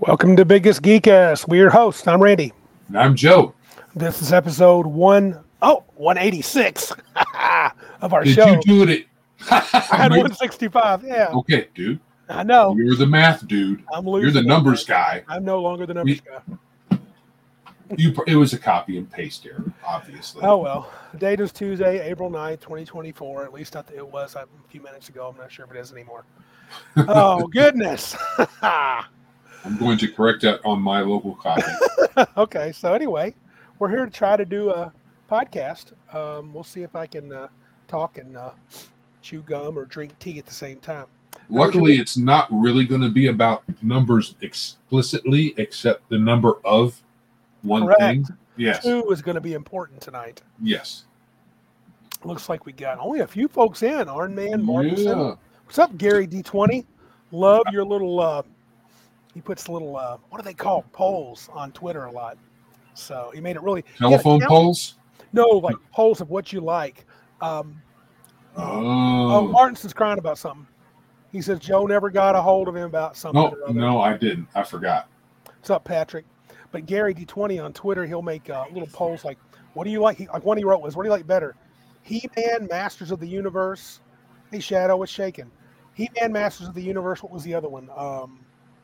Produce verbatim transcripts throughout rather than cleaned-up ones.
Welcome to Biggest Geek Ass. We're your hosts. I'm Randy. And I'm Joe. This is episode one oh one eighty-six of our Did show. you do it? I had one sixty-five. Yeah. Okay, dude. I know. You're the math dude. I'm You're losing. the it, numbers man. guy. I'm no longer the numbers guy. You. It was a copy and paste error, obviously. Oh well. The date is Tuesday, April ninth, twenty twenty-four. At least I th- it was a few minutes ago. I'm not sure if it is anymore. Oh goodness. I'm going to correct that on my local copy. Okay. So anyway, we're here to try to do a podcast. Um, we'll see if I can uh, talk and uh, chew gum or drink tea at the same time. Luckily, it's not really going to be about numbers explicitly, except the number of one Correct. thing. Yes. Two is going to be important tonight. Yes. Looks like we got only a few folks in. Arn Man, Martinson. Yeah. What's up, Gary D twenty? Love your little, uh, he puts little, uh, what do they call polls on Twitter a lot. So he made it really. Telephone yeah, polls? No, like polls of what you like. Um, Oh. oh, Martinson's crying about something. He says Joe never got a hold of him about something. No, or other. no, I didn't. I forgot. What's up, Patrick? But Gary D twenty on Twitter, he'll make uh, little polls like, what do you like? He, like one he wrote was, what do you like better? He-Man, Masters of the Universe. Hey, Shadow, what's shaking? He-Man, Masters of the Universe. What was the other one? Um,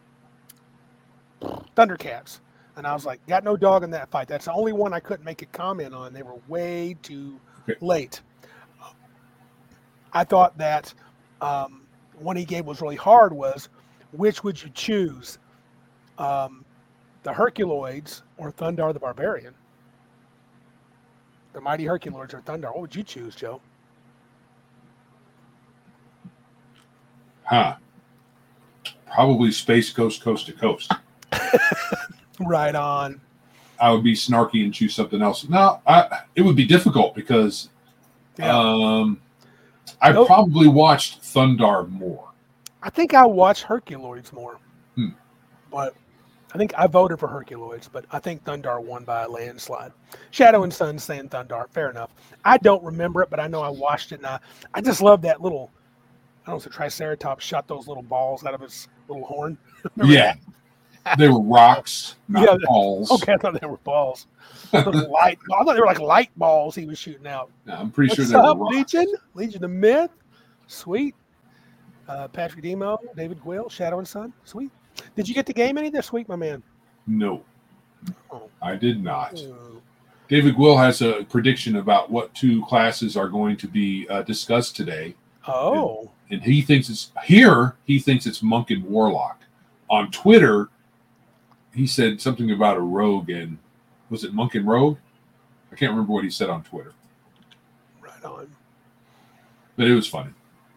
Thundercats. And I was like, got no dog in that fight. That's the only one I couldn't make a comment on. They were way too Okay. late. I thought that um, one he gave was really hard was, which would you choose? Um, the Herculoids or Thundar the Barbarian? The Mighty Herculoids or Thundar? What would you choose, Joe? Huh. Probably Space Ghost Coast to Coast. Right on. I would be snarky and choose something else. No, I, it would be difficult because Yeah. um, I Nope. probably watched Thundar more. I think I watch Herculoids more. Hmm. But I think I voted for Herculoids, but I think Thundar won by a landslide. Shadow and Sun saying Thundar. Fair enough. I don't remember it, but I know I watched it, and I, I just love that little, I don't know if the Triceratops shot those little balls out of his little horn. Remember Yeah. They were rocks, not Yeah, balls. that? Okay, I thought they were balls. Little light. I thought they were like light balls he was shooting out. No, I'm pretty What's sure they up, were rocks. Legion? Legion of Myth. Sweet. Uh, Patrick Demo, David Quill, Shadow and Sun. Sweet. Did you get the game any this week, my man? No, Oh. I did not. Ooh. David Will has a prediction about what two classes are going to be uh, discussed today. Oh. And he thinks it's here. He thinks it's monk and warlock. On Twitter, he said something about a rogue, and was it monk and rogue? I can't remember what he said on Twitter, Right on. but it was funny.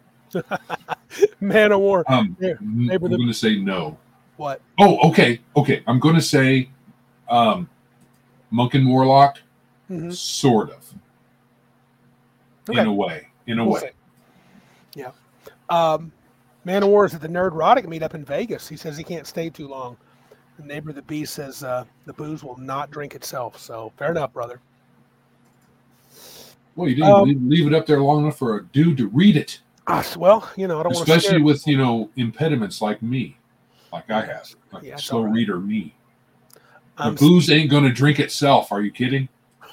Man of War. Um, Yeah, I'm neighbor the- going to say no. What? Oh, okay, okay. I'm going to say um, monk and warlock, Mm-hmm. sort of, Okay. in a way. In a We'll way. see. Yeah. Um, Man of War is at the Nerdrotic meetup in Vegas. He says he can't stay too long. The neighbor of the beast says uh, the booze will not drink itself. So fair enough, brother. Well, you didn't Um, leave, leave it up there long enough for a dude to read it, Ah, well, you know, I don't want to especially with you know impediments like me, like I have, like Yeah, it's slow all right. reader me. The I'm booze ain't going to drink itself. Are you kidding?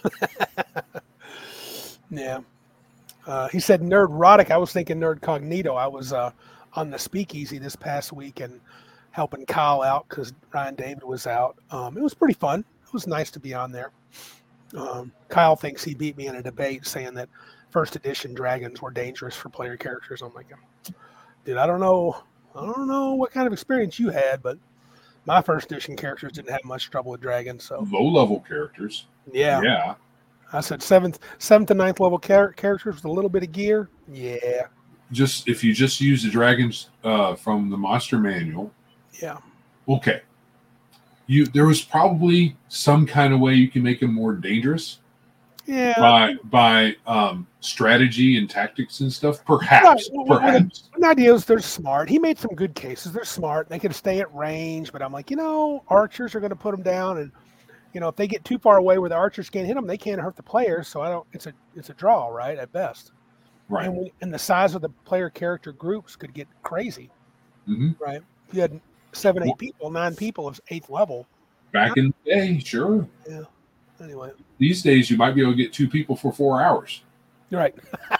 Yeah. Uh, he said Nerdrotic. I was thinking Nerd Cognito. I was uh, on the speakeasy this past week and helping Kyle out because Ryan David was out. Um, it was pretty fun. It was nice to be on there. Um, Kyle thinks he beat me in a debate saying that first edition dragons were dangerous for player characters. I'm like, dude, I don't know. I don't know what kind of experience you had, but my first edition characters didn't have much trouble with dragons. So Low level characters. yeah. Yeah. I said seventh, seventh and ninth level char- characters with a little bit of gear. Yeah, Just if you just use the dragons uh, from the monster manual, yeah, okay. You there was probably some kind of way you can make them more dangerous yeah. by by um, strategy and tactics and stuff. Right. Perhaps, Well, well, perhaps. The idea is they're smart. He made some good cases. They're smart. They can stay at range, but I'm like, you know, archers are going to put them down, and you know, if they get too far away where the archers can't hit them, they can't hurt the players. So I don't. It's a it's a draw, right? At best. Right. And, when, and the size of the player character groups could get crazy, hmm right? If you had seven, eight Well, people, nine people is eighth level. back in the day, sure. Yeah. Anyway, These days, you might be able to get two people for four hours. you're right.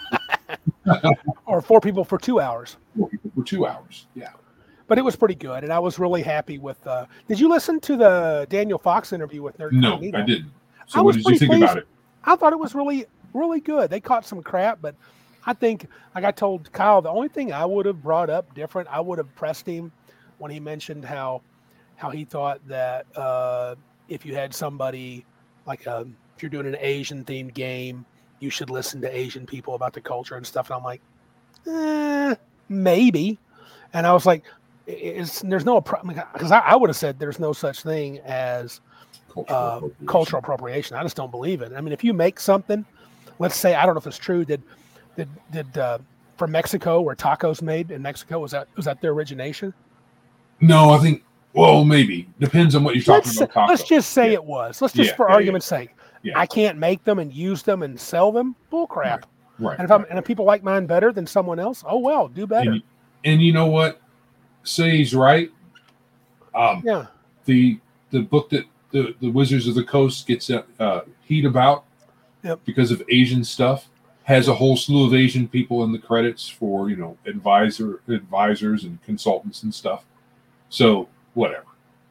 Or four people for two hours. Four people for two hours. Yeah. But it was pretty good, and I was really happy with. Uh, did you listen to the Daniel Fox interview with Nerd No, Cognito? I didn't. I So, what was did you pretty think pleased. about it? I thought it was really, really good. They caught some crap, but I think, like I told Kyle, the only thing I would have brought up different, I would have pressed him when he mentioned how, how he thought that uh, if you had somebody like a, if you're doing an Asian themed game, you should listen to Asian people about the culture and stuff. And I'm like, eh, maybe. And I was like, it's there's no because I, I would have said there's no such thing as Cultural uh, appropriation. cultural appropriation. I just don't believe it. I mean, if you make something, let's say, I don't know if it's true. Did did did uh, from Mexico, where tacos made in Mexico, was that was that their origination? No, I think. Well, maybe depends on what you're talking Let's, about. Taco. let's just say Yeah. it was. Let's just, Yeah, for yeah, argument's sake, Yeah. I can't make them and use them and sell them. Bull crap. Right. And if I'm right. and if people like mine better than someone else, oh well, do better. And, and you know what? Say he's right. Um, yeah. The the book that the, the Wizards of the Coast gets uh, heat about Yep. because of Asian stuff has a whole slew of Asian people in the credits for, you know, advisor advisors and consultants and stuff. So whatever.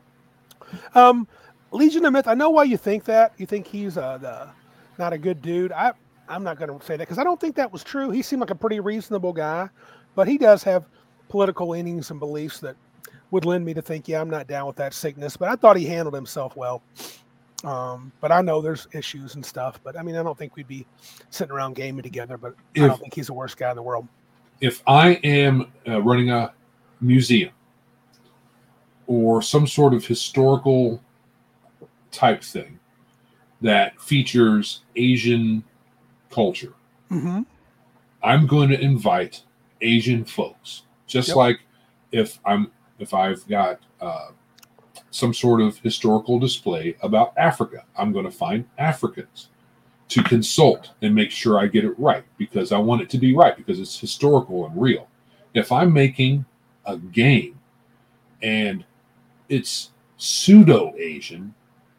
Um, Legion of Myth. I know why you think that. You think he's uh, the not a good dude. I I'm not going to say that because I don't think that was true. He seemed like a pretty reasonable guy, but he does have political leanings and beliefs that would lend me to think, yeah, I'm not down with that sickness. But I thought he handled himself well. Um, but I know there's issues and stuff. But I mean, I don't think we'd be sitting around gaming together. But If- I don't think he's the worst guy in the world. If I am uh, running a museum or some sort of historical type thing that features Asian culture, Mm-hmm. I'm going to invite Asian folks. Just Yep. like if I'm if I've got uh, some sort of historical display about Africa, I'm going to find Africans to consult and make sure I get it right because I want it to be right because it's historical and real. If I'm making a game and it's pseudo Asian,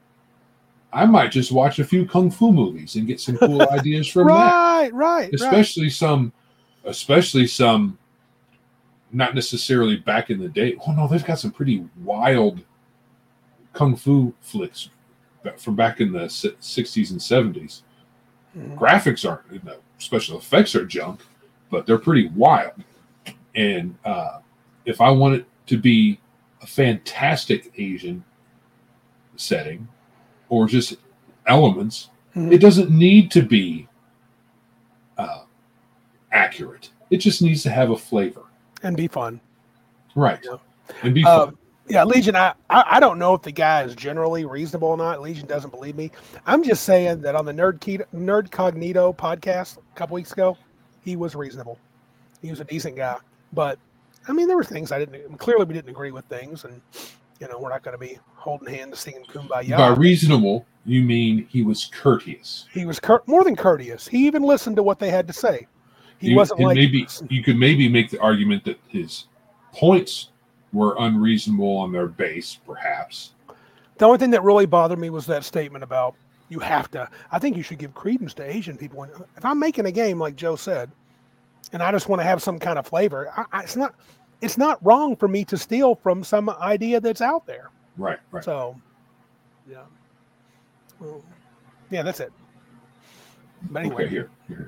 I might just watch a few kung fu movies and get some cool ideas from that. Right, right, right. Especially some, especially some, not necessarily back in the day. Oh no, they've got some pretty wild kung fu flicks from back in the sixties and seventies. Mhm. Graphics aren't, you know, special effects are junk, but they're pretty wild. And uh, if I want it to be a fantastic Asian setting or just elements, Mhm. it doesn't need to be uh, accurate. It just needs to have a flavor. And be fun. Right. Yeah. And be Uh, fun. yeah, Legion, I, I I don't know if the guy is generally reasonable or not. Legion doesn't believe me. I'm just saying that on the Nerd Keto, Nerd Cognito podcast a couple weeks ago, he was reasonable. He was a decent guy. But, I mean, there were things I didn't, clearly we didn't agree with things. And, you know, we're not going to be holding hands singing Kumbaya. By reasonable, you mean he was courteous. He was cur- more than courteous. He even listened to what they had to say. He You- wasn't and like, maybe you could maybe make the argument that his points were unreasonable on their base, perhaps. the only thing that really bothered me was that statement about you have to, I think you should give credence to Asian people. And if I'm making a game, like Joe said, and I just want to have some kind of flavor, I, I, it's not, it's not wrong for me to steal from some idea that's out there. Right, right. So, yeah. Well, yeah, that's it. But anyway. Okay, here. here.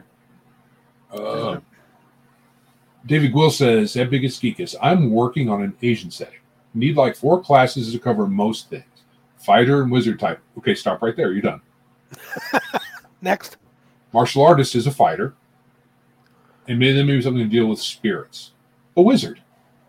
Uh, David Gwill says, at Biggest Geekus, I'm working on an Asian setting. Need like four classes to cover most things. Fighter and wizard type. Okay, stop right there. You're done. Next. Martial artist is a fighter. And maybe then maybe something to deal with spirits. A wizard.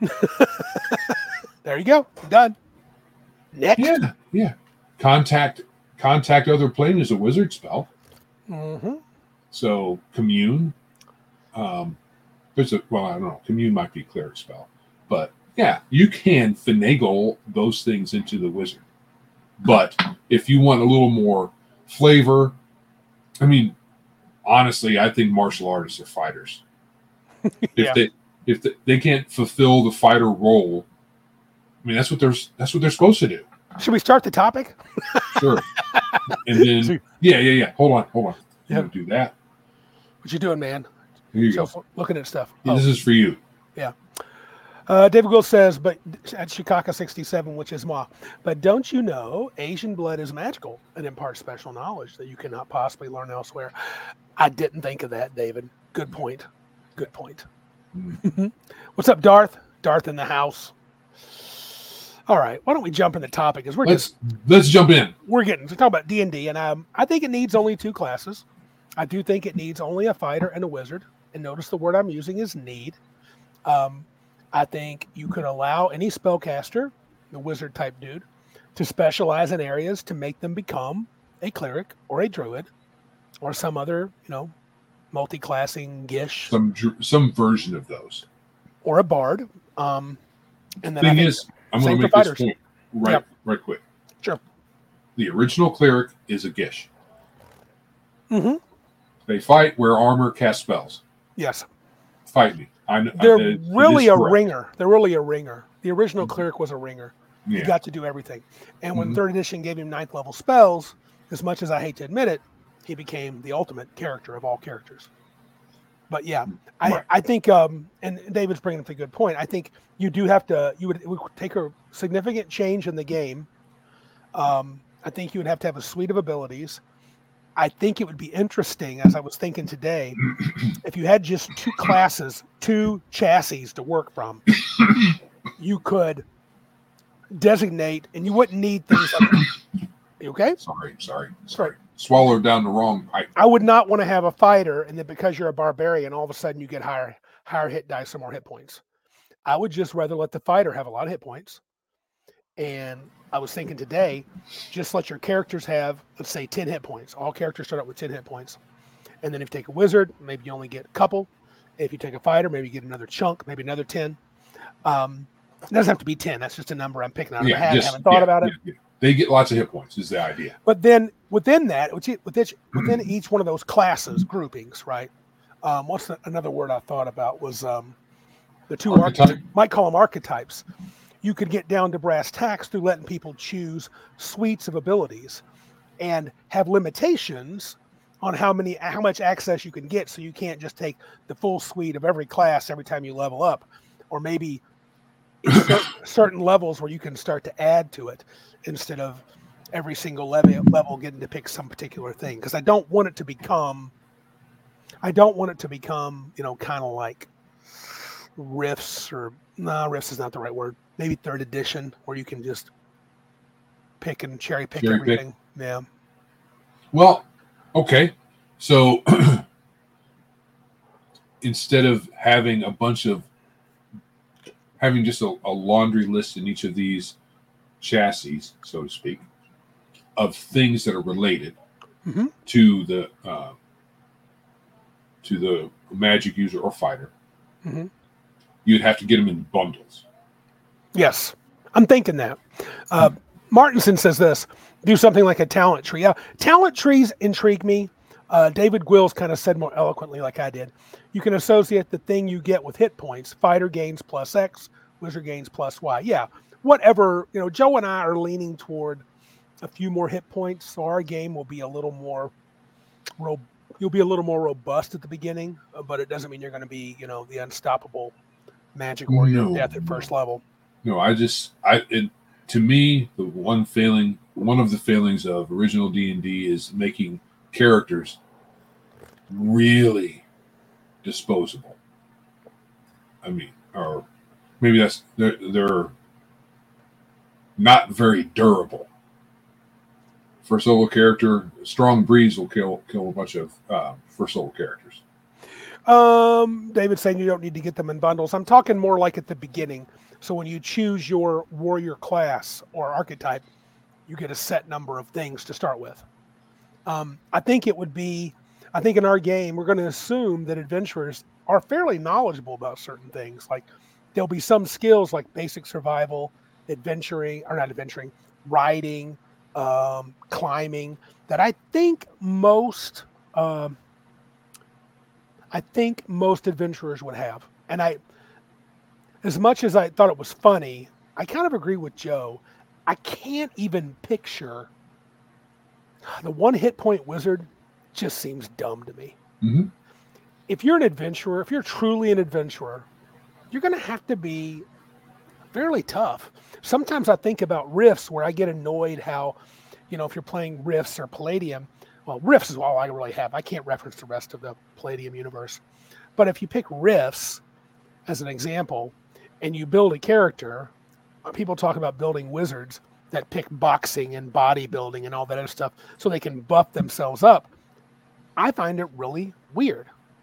There you go. Done. Next. Yeah, yeah. Contact contact other plane is a wizard spell. Mm-hmm. So commune. Um, there's a well, I don't know. Commune might be cleric spell, but yeah, you can finagle those things into the wizard. But if you want a little more flavor, I mean, honestly, I think martial artists are fighters. If Yeah. they if they, they can't fulfill the fighter role, mean, that's what they're that's what they're supposed to do. Should we start the topic? Sure. And then, yeah, yeah, yeah. Hold on, hold on. You Yeah. yeah. do that. What you doing, man? Here you so, go. Looking at stuff. Yeah, oh. This is for you. Yeah. Uh, David Gould says, but at Chicago sixty-seven, which is moi, but don't you know Asian blood is magical and imparts special knowledge that you cannot possibly learn elsewhere? I didn't think of that, David. Good point. Good point. Mm. What's up, Darth? Darth in the house. All right, why don't we jump in the topic? Because we're let's just let's jump in. We're getting to talk about D and D, and um, I think it needs only two classes. I do think it needs only a fighter and a wizard. And notice the word I'm using is need. Um, I think you could allow any spellcaster, the wizard type dude, to specialize in areas to make them become a cleric or a druid or some other, you know, multi-classing gish. Some some version of those. Or a bard. Um, and then Thing I think is, I'm going to make this point right, yep. right quick. Sure. The original cleric is a gish. Mm-hmm. They fight, wear armor, cast spells. Yes. Fight me. I, They're I, really a correct. ringer. They're really a ringer. The original mm-hmm. cleric was a ringer. Yeah. You got to do everything. And when mm-hmm. third edition gave him ninth level spells, as much as I hate to admit it, he became the ultimate character of all characters. But yeah, I, right. I think, um, and David's bringing up a good point. I think you do have to, you would, it would take a significant change in the game. Um, I think you would have to have a suite of abilities. I think it would be interesting, as I was thinking today, if you had just two classes, two chassis to work from, you could designate, and you wouldn't need things like, you okay? Sorry, sorry, sorry. Swallowed down the wrong pipe. I would not want to have a fighter, and then because you're a barbarian, all of a sudden you get higher, higher hit dice or more hit points. I would just rather let the fighter have a lot of hit points. And I was thinking today, just let your characters have, let's say, ten hit points. All characters start out with ten hit points. And then if you take a wizard, maybe you only get a couple. If you take a fighter, maybe you get another chunk, maybe another ten. Um, it doesn't have to be ten. That's just a number I'm picking out of yeah, my head. Just, I haven't thought yeah, about it. Yeah, yeah. They get lots of hit points is the idea. But then within that, within, within each one of those classes, groupings, right? Um, what's the, another word I thought about was um, the two archetypes. Might call them archetypes. You could get down to brass tacks through letting people choose suites of abilities and have limitations on how many, how much access you can get. So you can't just take the full suite of every class every time you level up, or maybe certain levels where you can start to add to it instead of every single level level getting to pick some particular thing. Because I don't want it to become, I don't want it to become, you know, kind of like Rifts or no, nah, Rifts is not the right word. Maybe third edition where you can just pick and cherry pick cherry everything. Pick. Yeah. Well, okay. So instead of having a bunch of having just a, a laundry list in each of these chassis, so to speak, of things that are related mm-hmm. to the uh, to the magic user or fighter, mm-hmm. you'd have to get them in bundles. Yes, I'm thinking that. Uh, Martinson says this: do something like a talent tree. Yeah, talent trees intrigue me. Uh, David Gwills kind of said more eloquently, like I did. You can associate the thing you get with hit points. Fighter gains plus X, wizard gains plus Y. Yeah, whatever. You know, Joe and I are leaning toward a few more hit points, so our game will be a little more. Ro- you'll be a little more robust at the beginning, but it doesn't mean you're going to be, you know, the unstoppable magic warrior no. of death at first level. No, I just I it, to me the one failing one of the failings of original D and D is making characters really disposable. I mean, or maybe that's they're they're not very durable. First level character, strong breeze will kill kill a bunch of uh, first level characters. Um, David's saying you don't need to get them in bundles. I'm talking more like at the beginning. So when you choose your warrior class or archetype, you get a set number of things to start with. Um, I think it would be, I think in our game, we're going to assume that adventurers are fairly knowledgeable about certain things. Like there'll be some skills like basic survival, adventuring, or not adventuring, riding, um, climbing, that I think most, um, I think most adventurers would have. And I, as much as I thought it was funny, I kind of agree with Joe. I can't even picture the one hit point wizard. Just seems dumb to me. Mm-hmm. If you're an adventurer, if you're truly an adventurer, you're going to have to be fairly tough. Sometimes I think about Rifts where I get annoyed how, you know, if you're playing Rifts or Palladium, well, Rifts is all I really have. I can't reference the rest of the Palladium universe. But if you pick Rifts as an example and you build a character, people talk about building wizards that pick boxing and bodybuilding and all that other stuff so they can buff themselves up. I find it really weird.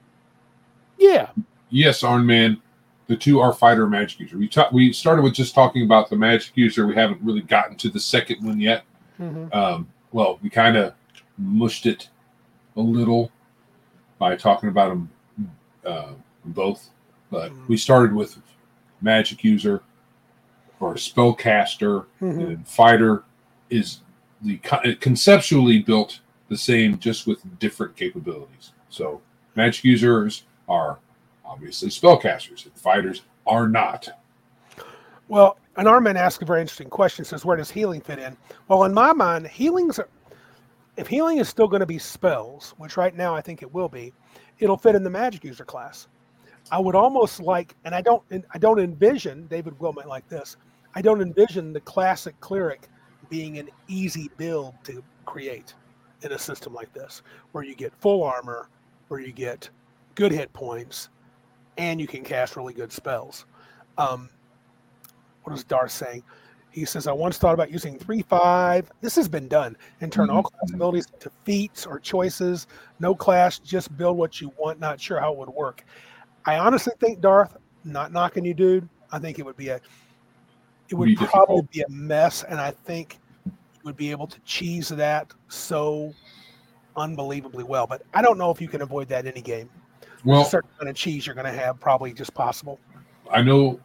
Yeah. Yes, Arn Man. The two are fighter magic user. We ta- we started with just talking about the magic user. We haven't really gotten to the second one yet. Mm-hmm. Um, well, we kind of mushed it a little by talking about them uh, both. But Mm-hmm. we started with magic user or spellcaster, Mm-hmm. and fighter is the conceptually built the same, just with different capabilities. So magic users are obviously spellcasters, and fighters are not. Well, an Armin asked a very interesting question. Says, where does healing fit in? Well, in my mind, healing's are, if healing is still going to be spells, which right now I think it will be, it'll fit in the magic user class. I would almost like, and I don't, I don't envision David Will might like this. I don't envision the classic cleric being an easy build to create in a system like this, where you get full armor, where you get good hit points, and you can cast really good spells. Um, what is Darth saying? He says, I once thought about using three five. This has been done. And turn all class abilities into feats or choices. No class, just build what you want. Not sure how it would work. I honestly think, Darth, not knocking you, dude, I think it would be a, it would Be probably difficult. be a mess. And I think you would be able to cheese that so unbelievably well. But I don't know if you can avoid that in any game. There's Well, a certain kind of cheese you're going to have, probably just possible. I know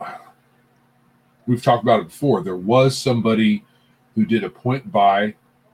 we've talked about it before. There was somebody who did a point buy,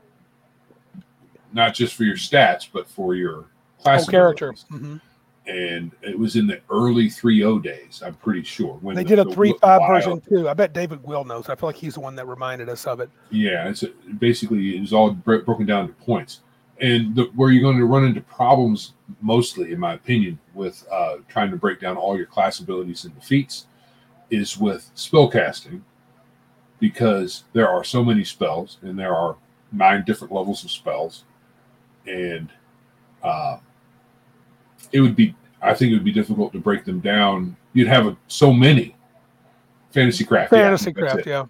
not just for your stats, but for your class Oh, character. abilities. Mm-hmm. And it was in the early three point oh days, I'm pretty sure. When They the, did a the three five wild- version too. I bet David Will knows. I feel like he's the one that reminded us of it. Yeah, it's a, basically it was all bro- broken down to points. And the, where you're going to run into problems, mostly, in my opinion, with uh, trying to break down all your class abilities into feats, is with spellcasting, because there are so many spells, and there are nine different levels of spells, and uh, it would be, I think, it would be difficult to break them down. You'd have a, so many. Fantasy craft, Fantasy yeah, that's craft, it. yeah.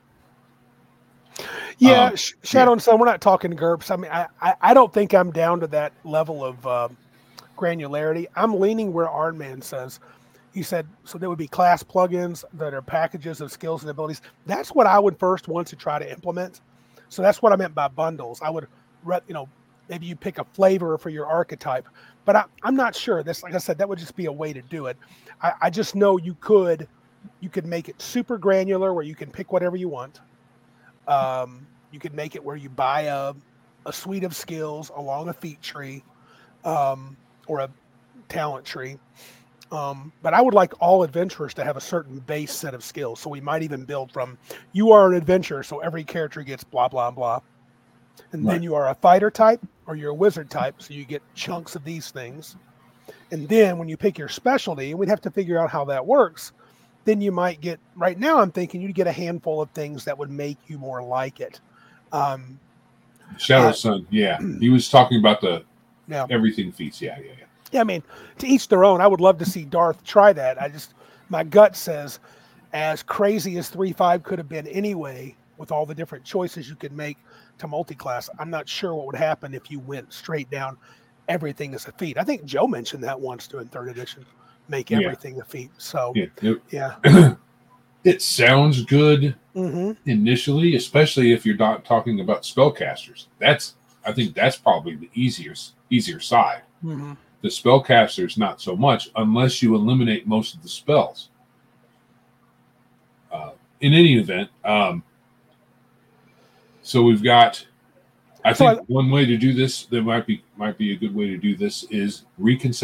Yeah, Um, Sh- Shadow yeah. and Sun, we're not talking GURPS. I mean, I, I, I don't think I'm down to that level of uh, granularity. I'm leaning where Arnman says. He said, so there would be class plugins that are packages of skills and abilities. That's what I would first want to try to implement. So that's what I meant by bundles. I would, re- you know, maybe you pick a flavor for your archetype. But I, I'm not sure. This, like I said, that would just be a way to do it. I, I just know you could, you could make it super granular where you can pick whatever you want. Um, you could make it where you buy a, a suite of skills along a feat tree, um, or a talent tree. Um, but I would like all adventurers to have a certain base set of skills. So we might even build from, you are an adventurer, so every character gets blah, blah, blah. And Right. then you are a fighter type or you're a wizard type, so you get chunks of these things. And then when you pick your specialty, and we'd have to figure out how that works, then you might get, right now I'm thinking you'd get a handful of things that would make you more like it. Um, Shadow uh, Sun, yeah. He was talking about the yeah. everything feats. Yeah, yeah, yeah. Yeah, I mean, to each their own. I would love to see Darth try that. I just, my gut says, as crazy as three five could have been anyway, with all the different choices you could make to multi-class, I'm not sure what would happen if you went straight down everything as a feat. I think Joe mentioned that once doing third edition, make Yeah. everything a feat. So, Yeah, it, yeah. it sounds good Mm-hmm. initially, especially if you're not talking about spellcasters. That's, I think that's probably the easier easier side. Mm-hmm. The spellcasters, not so much, unless you eliminate most of the spells. Uh, in any event, um, so we've got. I So think I- one way to do this that might be might be a good way to do this is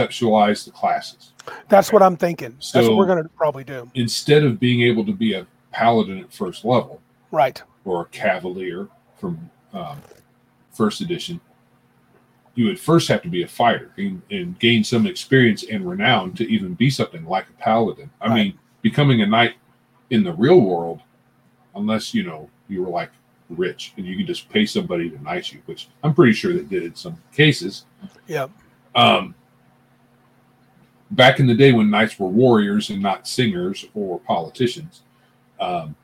reconceptualize the classes. That's what I'm thinking. That's So- what we're going to probably do. Instead of being able to be a paladin at first level, Right. or a cavalier from um, first edition, you would first have to be a fighter and, and gain some experience and renown to even be something like a paladin. I Right. mean, becoming a knight in the real world, unless, you know, you were like rich and you could just pay somebody to knight you, which I'm pretty sure they did in some cases. Yeah. Um, back in the day when knights were warriors and not singers or politicians, um,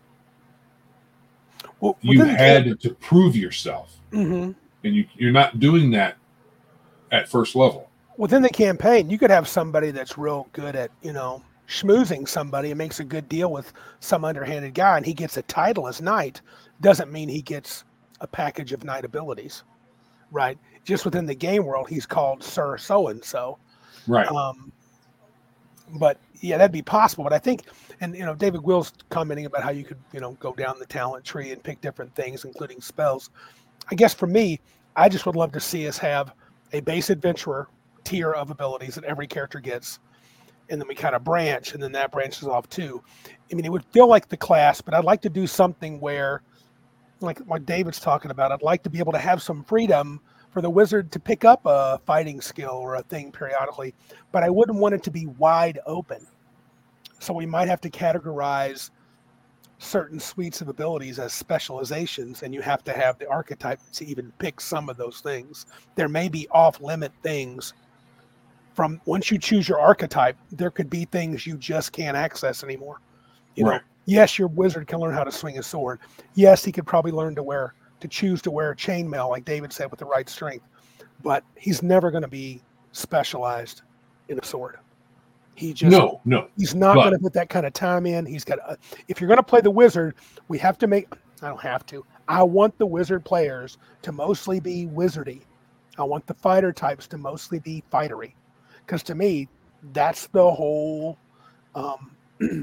Well, you within the had game- to prove yourself. Mm-hmm. And you, you're not doing that at first level. Within the campaign, you could have somebody that's real good at, you know, schmoozing somebody and makes a good deal with some underhanded guy, and he gets a title as knight. Doesn't mean he gets a package of knight abilities, right? Just within the game world, he's called Sir So-and-so. Right. Um, but yeah, that'd be possible. But I think, and you know, David Will's commenting about how you could, you know, go down the talent tree and pick different things, including spells. I guess for me, I just would love to see us have a base adventurer tier of abilities that every character gets, and then we kind of branch, and then that branches off too. I mean, it would feel like the class, but I'd like to do something where, like what David's talking about, I'd like to be able to have some freedom for the wizard to pick up a fighting skill or a thing periodically, but I wouldn't want it to be wide open. So we might have to categorize certain suites of abilities as specializations, and you have to have the archetype to even pick some of those things. There may be off-limit things from once you choose your archetype. There could be things you just can't access anymore. You Right. know, yes, your wizard can learn how to swing a sword. Yes, he could probably learn to wear to choose to wear chainmail, like David said, with the right strength. But he's never going to be specialized in a sword. He just No, no. He's not But- going to put that kind of time in. He's got. Uh, if you're going to play the wizard, we have to make. I don't have to. I want the wizard players to mostly be wizardy. I want the fighter types to mostly be fightery, because to me, that's the whole. Um,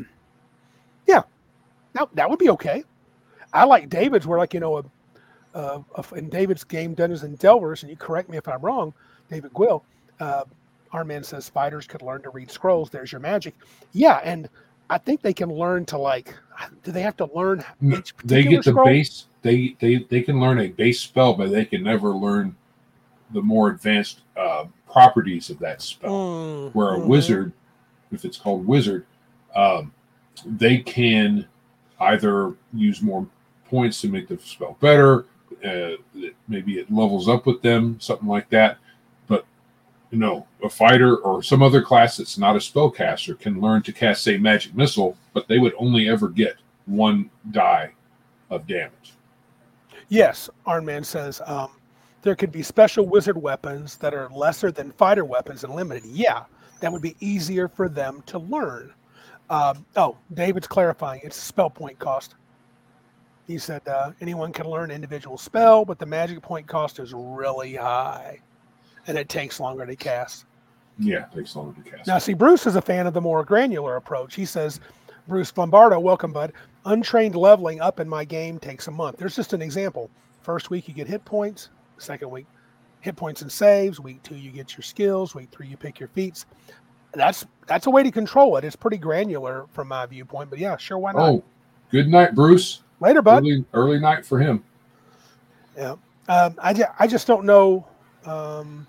yeah, that that would be okay. I like David's, where like you know, a, a, a, in David's game Dungeons and Delvers, and you correct me if I'm wrong, David Gwill. Uh, Our man says fighters could learn to read scrolls. There's your magic. Yeah, and I think they can learn to like. Do they have to learn each They particular get the scroll? base. They they they can learn a base spell, but they can never learn the more advanced uh, properties of that spell. Mm, Where a mhm. wizard, if it's called wizard, um, they can either use more points to make the spell better. Uh, maybe it levels up with them, something like that. But you know, a fighter or some other class that's not a spellcaster can learn to cast, say, magic missile, but they would only ever get one die of damage. Yes, Arnman says um, there could be special wizard weapons that are lesser than fighter weapons and limited. Yeah, that would be easier for them to learn. Um, oh, David's clarifying. It's a spell point cost. He said uh, anyone can learn individual spell, but the magic point cost is really high, and it takes longer to cast. Yeah, it takes longer to cast. Now, see, Bruce is a fan of the more granular approach. He says, Bruce Lombardo, welcome, bud. Untrained leveling up in my game takes a month. There's just an example. First week, you get hit points. Second week, hit points and saves. Week two, you get your skills. Week three, you pick your feats. That's that's a way to control it. It's pretty granular from my viewpoint, but yeah, sure, why not? Oh, good night, Bruce. Later, bud. Early, early night for him. Yeah. Um, I, ju- I just don't know. Um,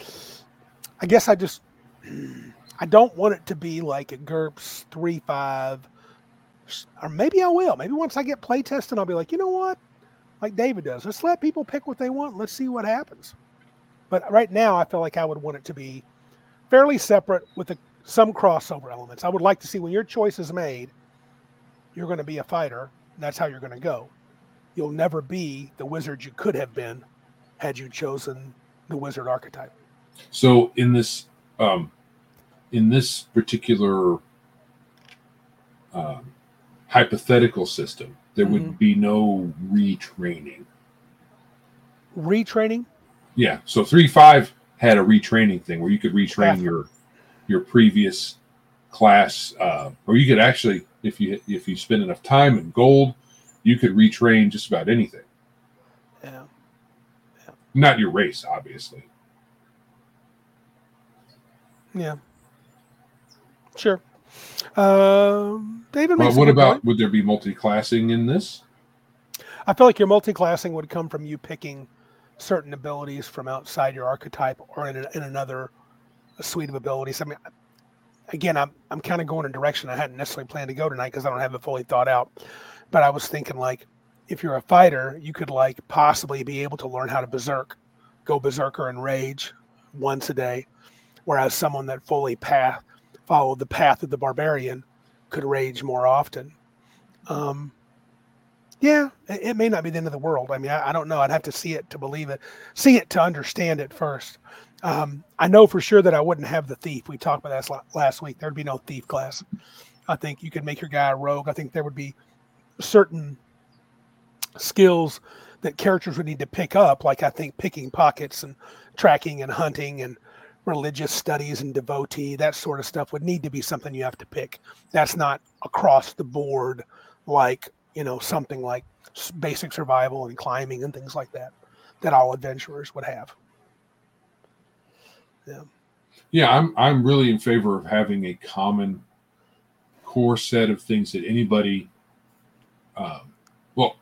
I guess I just, I don't want it to be like a GURPS three five, or maybe I will. Maybe once I get play testing, I'll be like, you know what? Like David does. Let's let people pick what they want. Let's see what happens. But right now, I feel like I would want it to be fairly separate with a, some crossover elements. I would like to see when your choice is made, you're going to be a fighter. And that's how you're going to go. You'll never be the wizard you could have been had you chosen the wizard archetype. So in this um, in this particular um, hypothetical system, there Mhm. would be no retraining. Retraining? Yeah. So three five had a retraining thing where you could retrain Craft. your your previous class, uh, or you could actually, if you if you spend enough time and gold, you could retrain just about anything. Yeah. Not your race, obviously. Yeah. Sure. Um, David Well, makes a what good about, point. would there be multi-classing in this? I feel like your multi-classing would come from you picking certain abilities from outside your archetype or in, a, in another suite of abilities. I mean, again, I'm I'm kind of going in a direction I hadn't necessarily planned to go tonight because I don't have it fully thought out. But I was thinking like, if you're a fighter, you could like possibly be able to learn how to berserk, go berserker and rage once a day, whereas someone that fully path followed the path of the barbarian could rage more often. Um, yeah, it, it may not be the end of the world. I mean, I, I don't know. I'd have to see it to believe it, see it to understand it first. Um, I know for sure that I wouldn't have the thief. We talked about that last week. There'd be no thief class. I think you could make your guy a rogue. I think there would be certain skills that characters would need to pick up, like I think picking pockets and tracking and hunting and religious studies and devotee, that sort of stuff would need to be something you have to pick. That's not across the board like, you know, something like basic survival and climbing and things like that, that all adventurers would have. Yeah. Yeah, I'm I'm really in favor of having a common core set of things that anybody, um, well,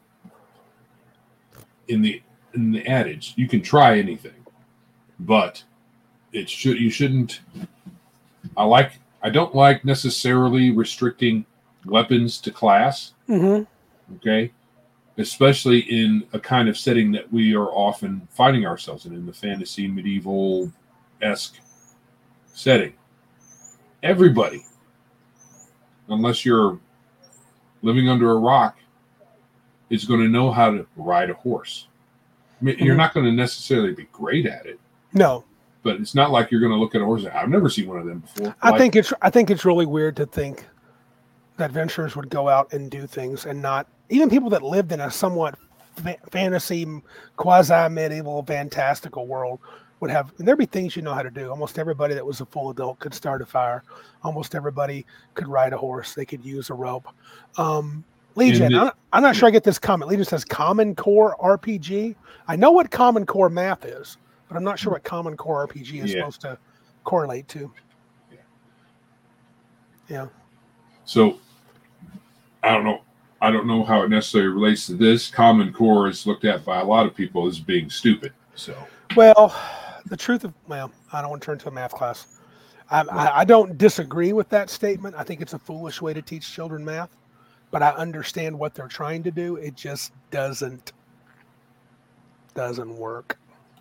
in the in the adage, you can try anything, but it should you shouldn't. I like I don't like necessarily restricting weapons to class. Mm-hmm. Okay, especially in a kind of setting that we are often finding ourselves in, in the fantasy medieval esque setting. Everybody, unless you're living under a rock, is going to know how to ride a horse. I mean, mm-hmm. You're not going to necessarily be great at it. No, but it's not like you're going to look at a horse and I've never seen one of them before. I like, think it's I think it's really weird to think that adventurers would go out and do things and not even people that lived in a somewhat fa- fantasy, quasi-medieval, fantastical world would have. There'd be things you know how to do. Almost everybody that was a full adult could start a fire. Almost everybody could ride a horse. They could use a rope. Um, Legion, the, I'm, I'm not sure I get this comment. Legion says Common Core R P G. I know what Common Core math is, but I'm not sure what Common Core R P G is yeah. supposed to correlate to. Yeah. Yeah. So I don't know. I don't know how it necessarily relates to this. Common Core is looked at by a lot of people as being stupid. So, well, the truth of well, I don't want to turn to a math class. I, right. I, I don't disagree with that statement. I think it's a foolish way to teach children math, but I understand what they're trying to do. It just doesn't doesn't work.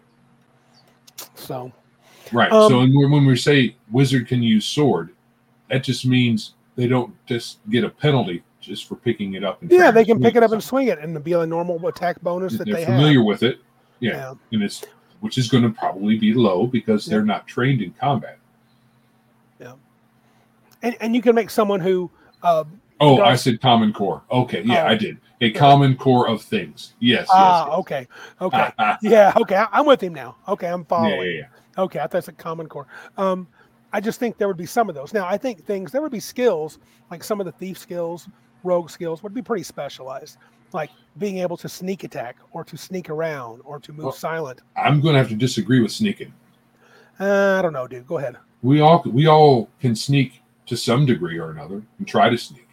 So, right. Um, so when we say wizard can use sword, that just means they don't just get a penalty just for picking it up. And yeah, they can pick it up and swing it and be a normal attack bonus that they're they familiar have. with it. Yeah. yeah. And it's, which is going to probably be low because yeah. they're not trained in combat. Yeah. And and you can make someone who. Uh, oh, does, I said common core. Okay. Yeah, uh, I did. A yeah. common core of things. Yes. Ah, yes, yes. okay. Okay. yeah. Okay. I'm with him now. Okay. I'm following. Yeah, yeah, yeah. Okay. I thought it's a common core. Um, I just think there would be some of those. Now, I think things, there would be skills, like some of the thief skills, rogue skills would be pretty specialized, like being able to sneak attack or to sneak around or to move well, silent. I'm going to have to disagree with sneaking. Uh, I don't know, dude. Go ahead. We all we all can sneak to some degree or another and try to sneak.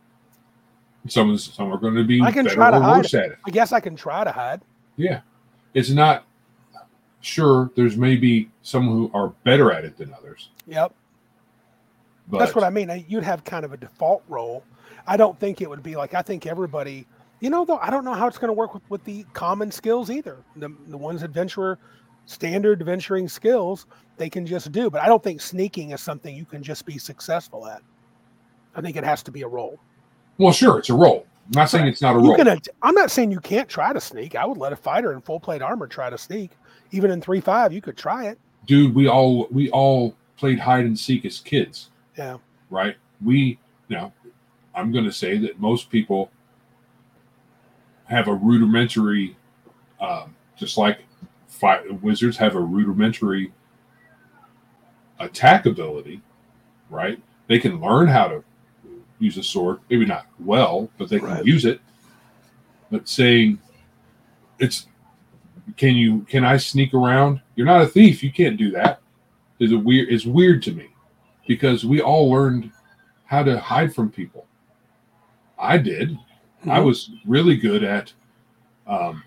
Some, some are going to be I can better try to or hide. worse at it. I guess I can try to hide. Yeah. It's not... Sure, there's maybe some who are better at it than others. Yep. But that's what I mean. You'd have kind of a default role. I don't think it would be like, I think everybody, you know, though, I don't know how it's going to work with, with the common skills either. The, the ones adventurer, standard adventuring skills, they can just do. But I don't think sneaking is something you can just be successful at. I think it has to be a role. Well, sure, it's a role. I'm not saying it's not a you role. Can, I'm not saying you can't try to sneak. I would let a fighter in full plate armor try to sneak. Even in three five, you could try it. Dude, we all we all played hide and seek as kids. Yeah. Right? We now I'm gonna say that most people have a rudimentary um, just like fight, wizards have a rudimentary attack ability, right? They can learn how to use a sword, maybe not well, but they can right. use it. But saying it's Can you? Can I sneak around? You're not a thief. You can't do that. Is a weird. It's weird to me because we all learned how to hide from people. I did. Mm-hmm. I was really good at. Um,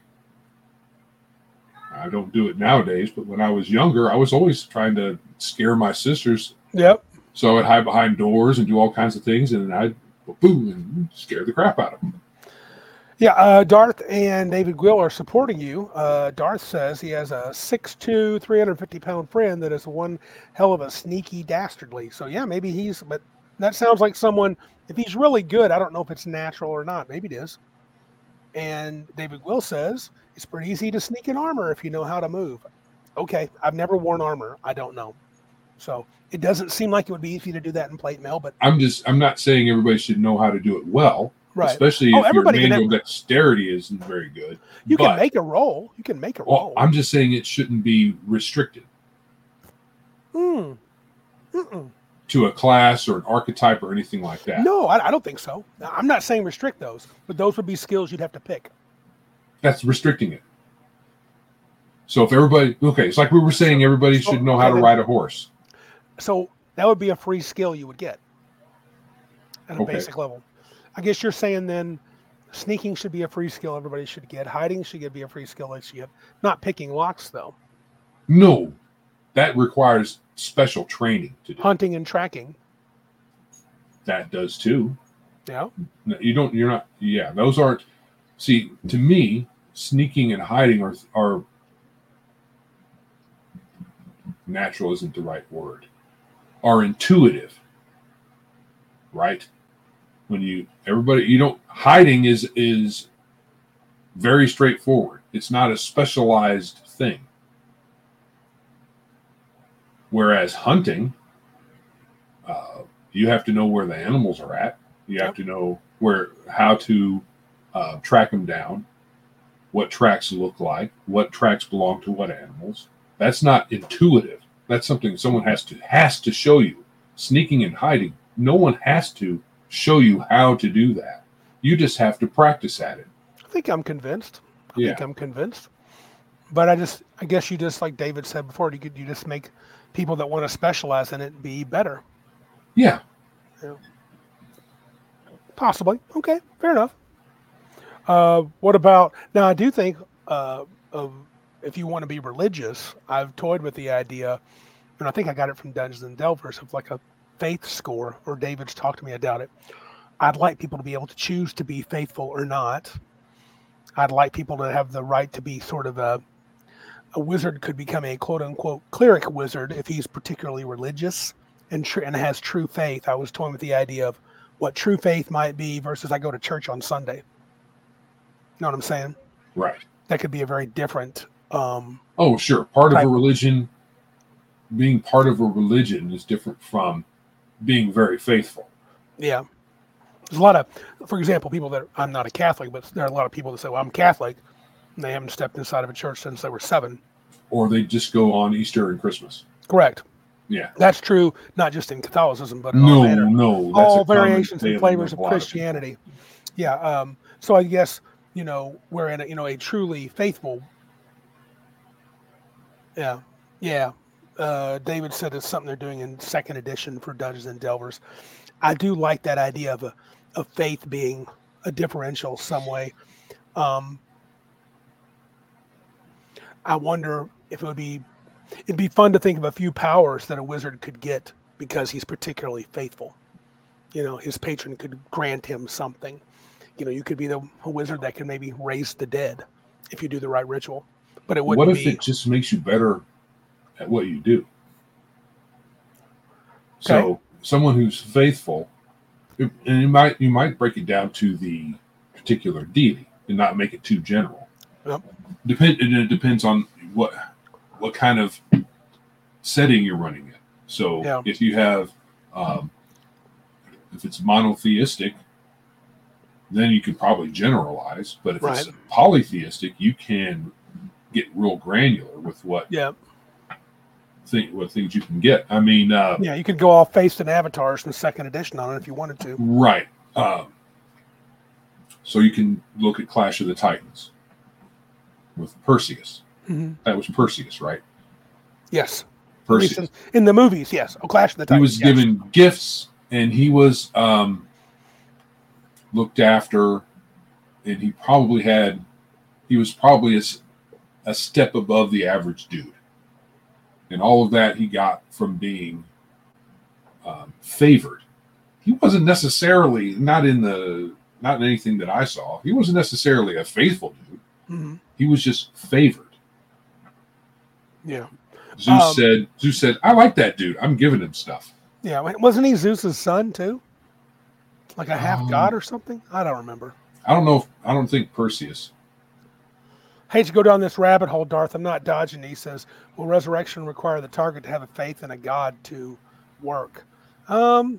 I don't do it nowadays, but when I was younger, I was always trying to scare my sisters. Yep. So I'd hide behind doors and do all kinds of things, and I'd boom and scare the crap out of them. Yeah, uh, Darth and David Gwill are supporting you. Uh, Darth says he has a six two, three hundred fifty pound friend that is one hell of a sneaky dastardly. So yeah, maybe he's, but that sounds like someone, if he's really good, I don't know if it's natural or not. Maybe it is. And David Gwill says it's pretty easy to sneak in armor if you know how to move. Okay, I've never worn armor. I don't know. So it doesn't seem like it would be easy to do that in plate mail, but I'm just, I'm not saying everybody should know how to do it well. Right. Especially oh, if your manual can, dexterity isn't very good. You but, can make a roll. You can make a well, roll. I'm just saying it shouldn't be restricted mm. Mm-mm. to a class or an archetype or anything like that. No, I, I don't think so. I'm not saying restrict those, but those would be skills you'd have to pick. That's restricting it. So if everybody, okay, it's like we were saying, everybody so, should know okay, how to then, ride a horse. So that would be a free skill you would get at a okay. basic level. I guess you're saying then sneaking should be a free skill everybody should get. Hiding should be a free skill they should get. Not picking locks, though. No. That requires special training to do. Hunting and tracking. That does too. Yeah. You don't, you're not, yeah, those aren't, see, to me, sneaking and hiding are, are, natural isn't the right word, are intuitive, right? When you, everybody, you don't, hiding is, is very straightforward. It's not a specialized thing. Whereas hunting, uh, you have to know where the animals are at. You have yep. to know where, how to uh, track them down, what tracks look like, what tracks belong to what animals. That's not intuitive. That's something someone has to has to show you. Sneaking and hiding, no one has to show you how to do that. You just have to practice at it. I think I'm convinced. I yeah. think I'm convinced. But I just, I guess you just, like David said before, you could you just make people that want to specialize in it be better. Yeah. yeah. Possibly. Okay, fair enough. Uh, what about, now I do think uh, of, if you want to be religious, I've toyed with the idea, and I think I got it from Dungeons and Delvers, of like a faith score, or David's talked to me about it. I'd like people to be able to choose to be faithful or not. I'd like people to have the right to be sort of a, a wizard could become a quote unquote cleric wizard if he's particularly religious and tr- and has true faith. I was toying with the idea of what true faith might be versus I go to church on Sunday. You know what I'm saying? Right. That could be a very different. Um, oh, sure. Part of a religion, being part of a religion is different from being very faithful. Yeah. There's a lot of, for example, people that, I'm not a Catholic, but there are a lot of people that say, well, I'm Catholic, and they haven't stepped inside of a church since they were seven. Or they just go on Easter and Christmas. Correct. Yeah. That's true, not just in Catholicism, but in no, all, manner, no, that's all variations and flavors of of Christianity. Yeah. Um, so I guess, you know, we're in a, you know, a truly faithful. Yeah. Yeah. Uh, David said it's something they're doing in second edition for Dungeons and Delvers. I do like that idea of a, of faith being a differential some way. Um, I wonder if it would be, it'd be fun to think of a few powers that a wizard could get because he's particularly faithful. You know, his patron could grant him something. You know, you could be the a wizard that can maybe raise the dead if you do the right ritual. But it wouldn't What if be, it just makes you better at what you do? Okay. So someone who's faithful, and you might you might break it down to the particular deity and not make it too general. Yep. Depend and it depends on what what kind of setting you're running it. So Yeah. if you have um, if it's monotheistic, then you could probably generalize. But if Right. it's polytheistic, you can get real granular with what Yeah. thing what things you can get. I mean, uh, Yeah, you could go off Faiths and Avatars in second edition on it if you wanted to. right. Um, so you can look at Clash of the Titans with Perseus. Mm-hmm. That was Perseus, right? Yes. Perseus. In, in the movies, yes. Oh, Clash of the Titans. He was yes. given gifts and he was um, looked after, and he probably had, he was probably a, a step above the average dude. And all of that he got from being um, favored. He wasn't necessarily, not in the, not in anything that I saw, he wasn't necessarily a faithful dude. Mm-hmm. He was just favored. Yeah. Zeus Um, said, Zeus said, I like that dude. I'm giving him stuff. Yeah. Wasn't he Zeus's son too? Like a half Um, god or something? I don't remember. I don't know. If, I don't think Perseus. Hate to go down this rabbit hole, Darth. I'm not dodging. He says, will resurrection require the target to have a faith in a god to work? Um,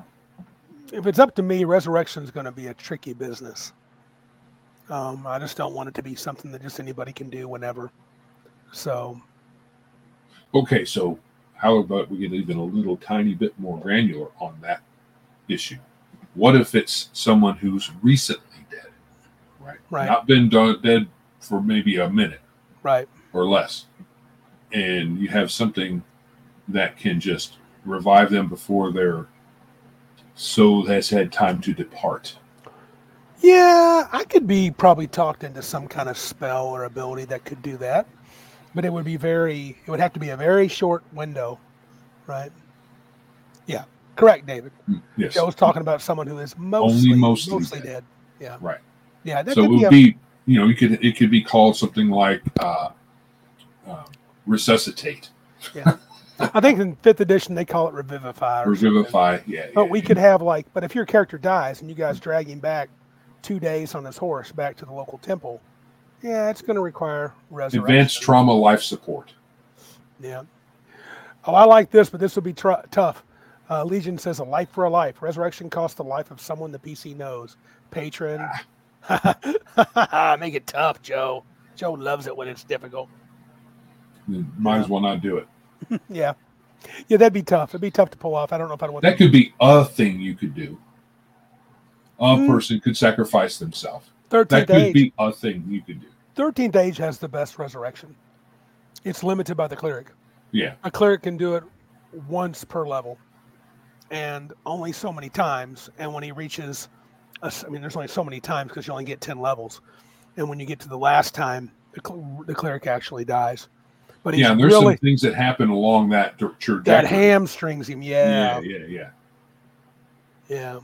if it's up to me, resurrection is going to be a tricky business. Um, I just don't want it to be something that just anybody can do whenever. So, Okay, so how about we get even a little tiny bit more granular on that issue? What if it's someone who's recently dead, right? Right. Not been done, dead for maybe a minute right. or less, and you have something that can just revive them before their soul has had time to depart. Yeah, I could be probably talked into some kind of spell or ability that could do that, but it would be very, it would have to be a very short window, right? Yeah, correct, David. Yes. Joe was talking about someone who is mostly Only mostly, mostly dead. dead. Yeah. Right. Yeah. That So it could would be, a, be, you know, you could it could be called something like uh, uh, resuscitate, yeah. I think in fifth edition they call it revivify. Or something. revivify. Yeah. But yeah, we yeah. could have like, but if your character dies and you guys drag him back two days on his horse back to the local temple, yeah, it's going to require resurrection. Advanced trauma life support. Yeah. Oh, I like this, but this will be tr- tough. Uh, Legion says a life for a life. Resurrection costs the life of someone the P C knows. Patron. Make it tough, Joe. Joe loves it when it's difficult. Might as well not do it. Yeah. Yeah, that'd be tough. It'd be tough to pull off. I don't know if I'd want That could be a thing you could do. A Mm. person could sacrifice themselves. thirteenth That could age. be a thing you could do. thirteenth age has the best resurrection. It's limited by the cleric. Yeah. A cleric can do it once per level and only so many times. And when he reaches, a, I mean, there's only so many times because you only get ten levels. And when you get to the last time, the, cl- the cleric actually dies. But he's Yeah, and there's really, some things that happen along that tra- trajectory. that hamstrings him. Yeah. Yeah, yeah, yeah. Yeah.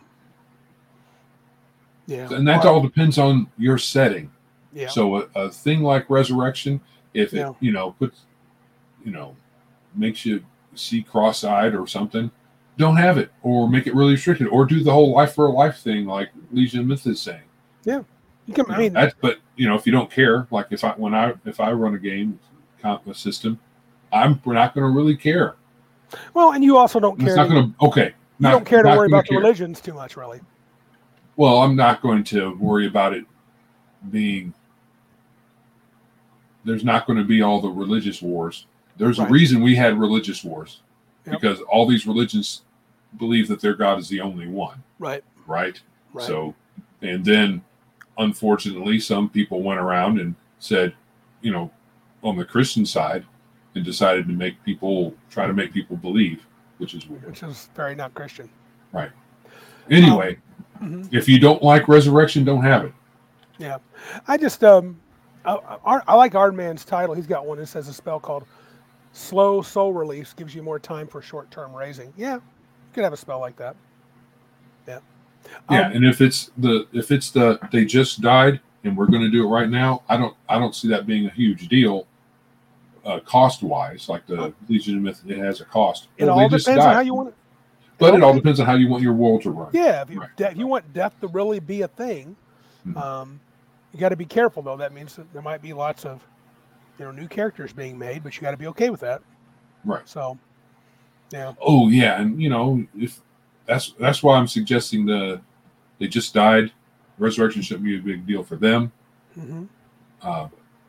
Yeah. And that Or- all depends on your setting. yeah. So a, a thing like resurrection, if it, Yeah. you know, puts, you know, makes you see cross-eyed or something, don't have it, or make it really restricted, or do the whole life for a life thing, like Legion of Myth is saying. You can, You I know, mean, that's, but you know, if you don't care, like if I when I if I run a game, comp a system, I'm we're not going to really care. well, and you also don't care. It's not to, going to okay. you Not, don't care to not worry gonna about the care. religions too much, really. Well, I'm not going to worry about it being. There's not going to be all the religious wars. There's Right. a reason we had religious wars, Yep. because all these religions believe that their God is the only one, Right. right? Right. So, and then unfortunately, some people went around and said, you know, on the Christian side, and decided to make people try to make people believe, which is weird. Which is very not Christian. Right. Anyway, Mhm. if you don't like resurrection, don't have it. Yeah, I just um, I, I, I like Ardman's title. He's got one that says a spell called Slow Soul Release gives you more time for short-term raising. Yeah, you could have a spell like that. Yeah. Yeah, Um, and if it's the if it's the they just died and we're going to do it right now, I don't I don't see that being a huge deal, uh, cost wise. Like the Legion of Myth, it has a cost. it Well, all they just depends on died. how you want it. But it all all depends on how you want your world to run. Yeah, if you, Right. de- if you want death to really be a thing, Mhm. um, you got to be careful though. That means that there might be lots of, you know, new characters being made, but you got to be okay with that. Right. So, yeah, Oh yeah, and you know if that's that's why I'm suggesting the they just died. Resurrection shouldn't be a big deal for them. hmm Uh,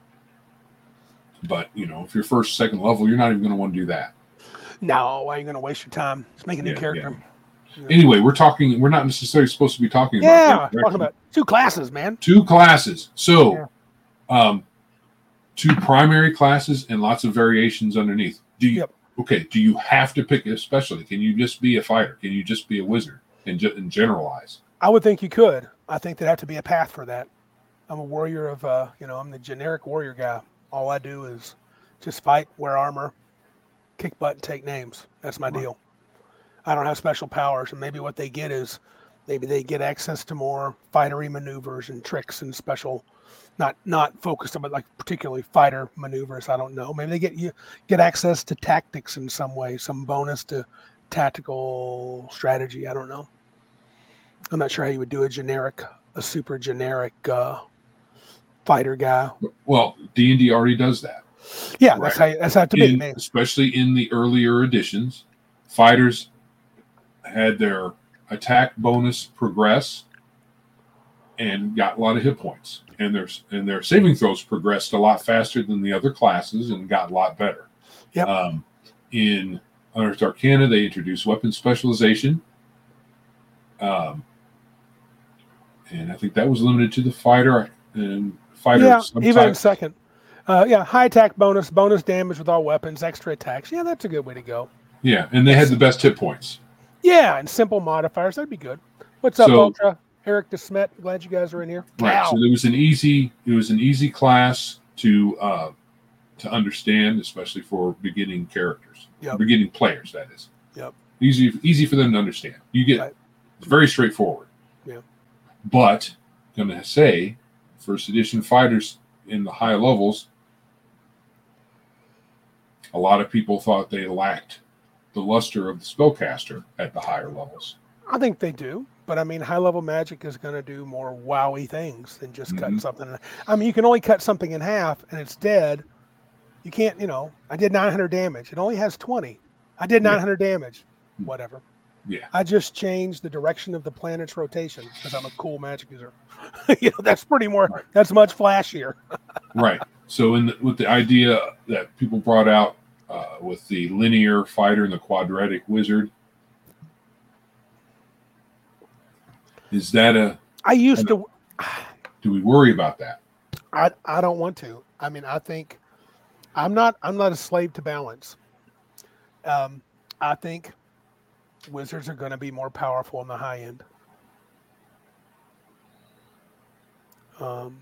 but you know, if you're first, second level, you're not even going to want to do that. no, why are you going to waste your time? Just make a new Yeah, character. Anyway, we're talking. We're not necessarily supposed to be talking Yeah, about talking resurrection. about two classes, man. Two classes. So, Yeah. um, two primary classes and lots of variations underneath. Do you Yep. okay, do you have to pick a specialty? Can you just be a fighter? Can you just be a wizard and, ju- and generalize? I would think you could. I think there'd have to be a path for that. I'm a warrior of, uh, you know, I'm the generic warrior guy. All I do is just fight, wear armor, kick butt, and take names. That's my Right. deal. I don't have special powers, and maybe what they get is maybe they get access to more fightery maneuvers and tricks and special, not not focused on, but like particularly fighter maneuvers. I don't know. Maybe they get you get access to tactics in some way, some bonus to tactical strategy. I don't know. I'm not sure how you would do a generic, a super generic uh, fighter guy. Well, D and D already does that. Yeah, Right. that's how that's how it to be. In, Man. especially in the earlier editions, fighters had their attack bonus progress and got a lot of hit points, and their and their saving throws progressed a lot faster than the other classes and got a lot better. Yep. Um, in Unearthed Arcana, they introduced weapon specialization, um, and I think that was limited to the fighter and fighter. Yeah, some even in type- second. Uh, yeah, high attack bonus, bonus damage with all weapons, extra attacks. Yeah, that's a good way to go. yeah, and they had the best hit points. Yeah, and simple modifiers. That'd be good. What's up, So- Ultra? Eric DeSmet. Glad you guys are in here. Right. Wow. So there was an easy it was an easy class to uh, to understand, especially for beginning characters, Yep. beginning players. That is. Yep. Easy easy for them to understand. You get Right. it's very straightforward. Yeah. But I'm going to say, first edition fighters in the high levels, a lot of people thought they lacked the luster of the spellcaster at the higher levels. I think they do, but I mean, high level magic is going to do more wowy things than just cutting Mhm. something. in- I mean, you can only cut something in half and it's dead. You can't, you know, I did nine hundred damage. It only has twenty. I did Yeah. nine hundred damage. Whatever. Yeah. I just changed the direction of the planet's rotation because I'm a cool magic user. you know, that's pretty more, Right. that's much flashier. Right. So, in the, with the idea that people brought out uh, with the linear fighter and the quadratic wizard, is that a? I used to, Do we worry about that? I, I don't want to. I mean, I think I'm not, I'm not a slave to balance. Um, I think wizards are going to be more powerful on the high end. Um,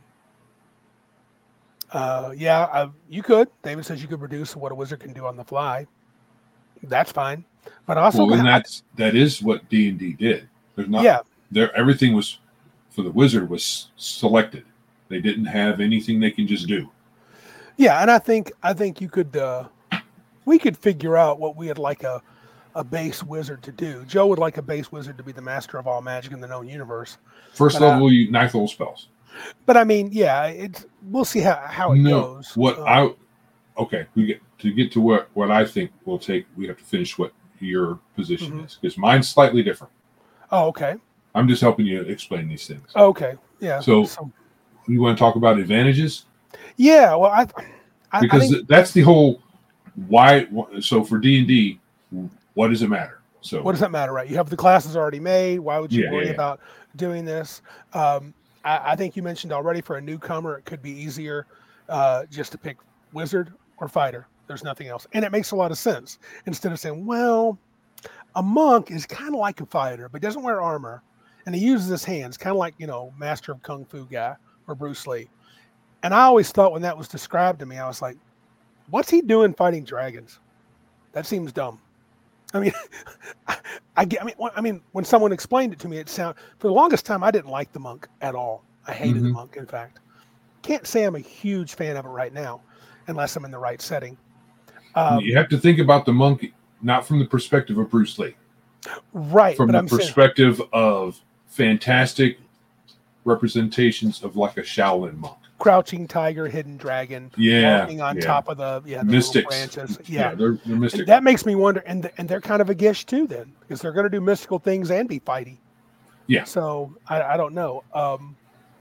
uh, yeah, I, you could. David says you could reduce what a wizard can do on the fly. That's fine. But also, Well, and I- that's that is what D and D did. There's not. yeah, There, everything was for the wizard was selected. They didn't have anything they can just do. yeah, and I think I think you could uh, we could figure out what we would like a a base wizard to do. Joe would like a base wizard to be the master of all magic in the known universe. First But, uh, level, you ninth level spells. But I mean, yeah, it's we'll see how, how it No, goes. what Um, I okay, we get to get to what what I think will take. We have to finish what your position Mhm. is because mine's slightly different. Oh, okay. I'm just helping you explain these things. Okay. Yeah. So- You want to talk about advantages yeah. Well, I, I, because I think, that's the whole why. So for D and D, what does it matter? So what does that matter, right? You have the classes already made. Why would you Yeah, worry yeah, yeah. about doing this? Um, I, I think you mentioned already for a newcomer, it could be easier uh, just to pick wizard or fighter. There's nothing else, and it makes a lot of sense. Instead of saying, well, a monk is kind of like a fighter, but doesn't wear armor, and he uses his hands, kind of like, you know, master of kung fu guy or Bruce Lee. And I always thought when that was described to me, I was like, what's he doing fighting dragons? That seems dumb. I mean, I, I get. I mean, when- I mean, when someone explained it to me, it sound for the longest time I didn't like the monk at all. I hated the Mhm. monk. In fact, can't say I'm a huge fan of it right now, unless I'm in the right setting. Um, you have to think about the monk not from the perspective of Bruce Lee, right, from but the I'm saying, perspective of fantastic representations of like a Shaolin monk. crouching tiger, hidden dragon, Yeah, walking on yeah. top of the yeah the little Mystics. branches. Yeah, Yeah, they're, they're And mystic. that makes me wonder, and th- and they're kind of a gish too, then, because they're going to do mystical things and be fighty. Yeah. So I, I don't know. Um,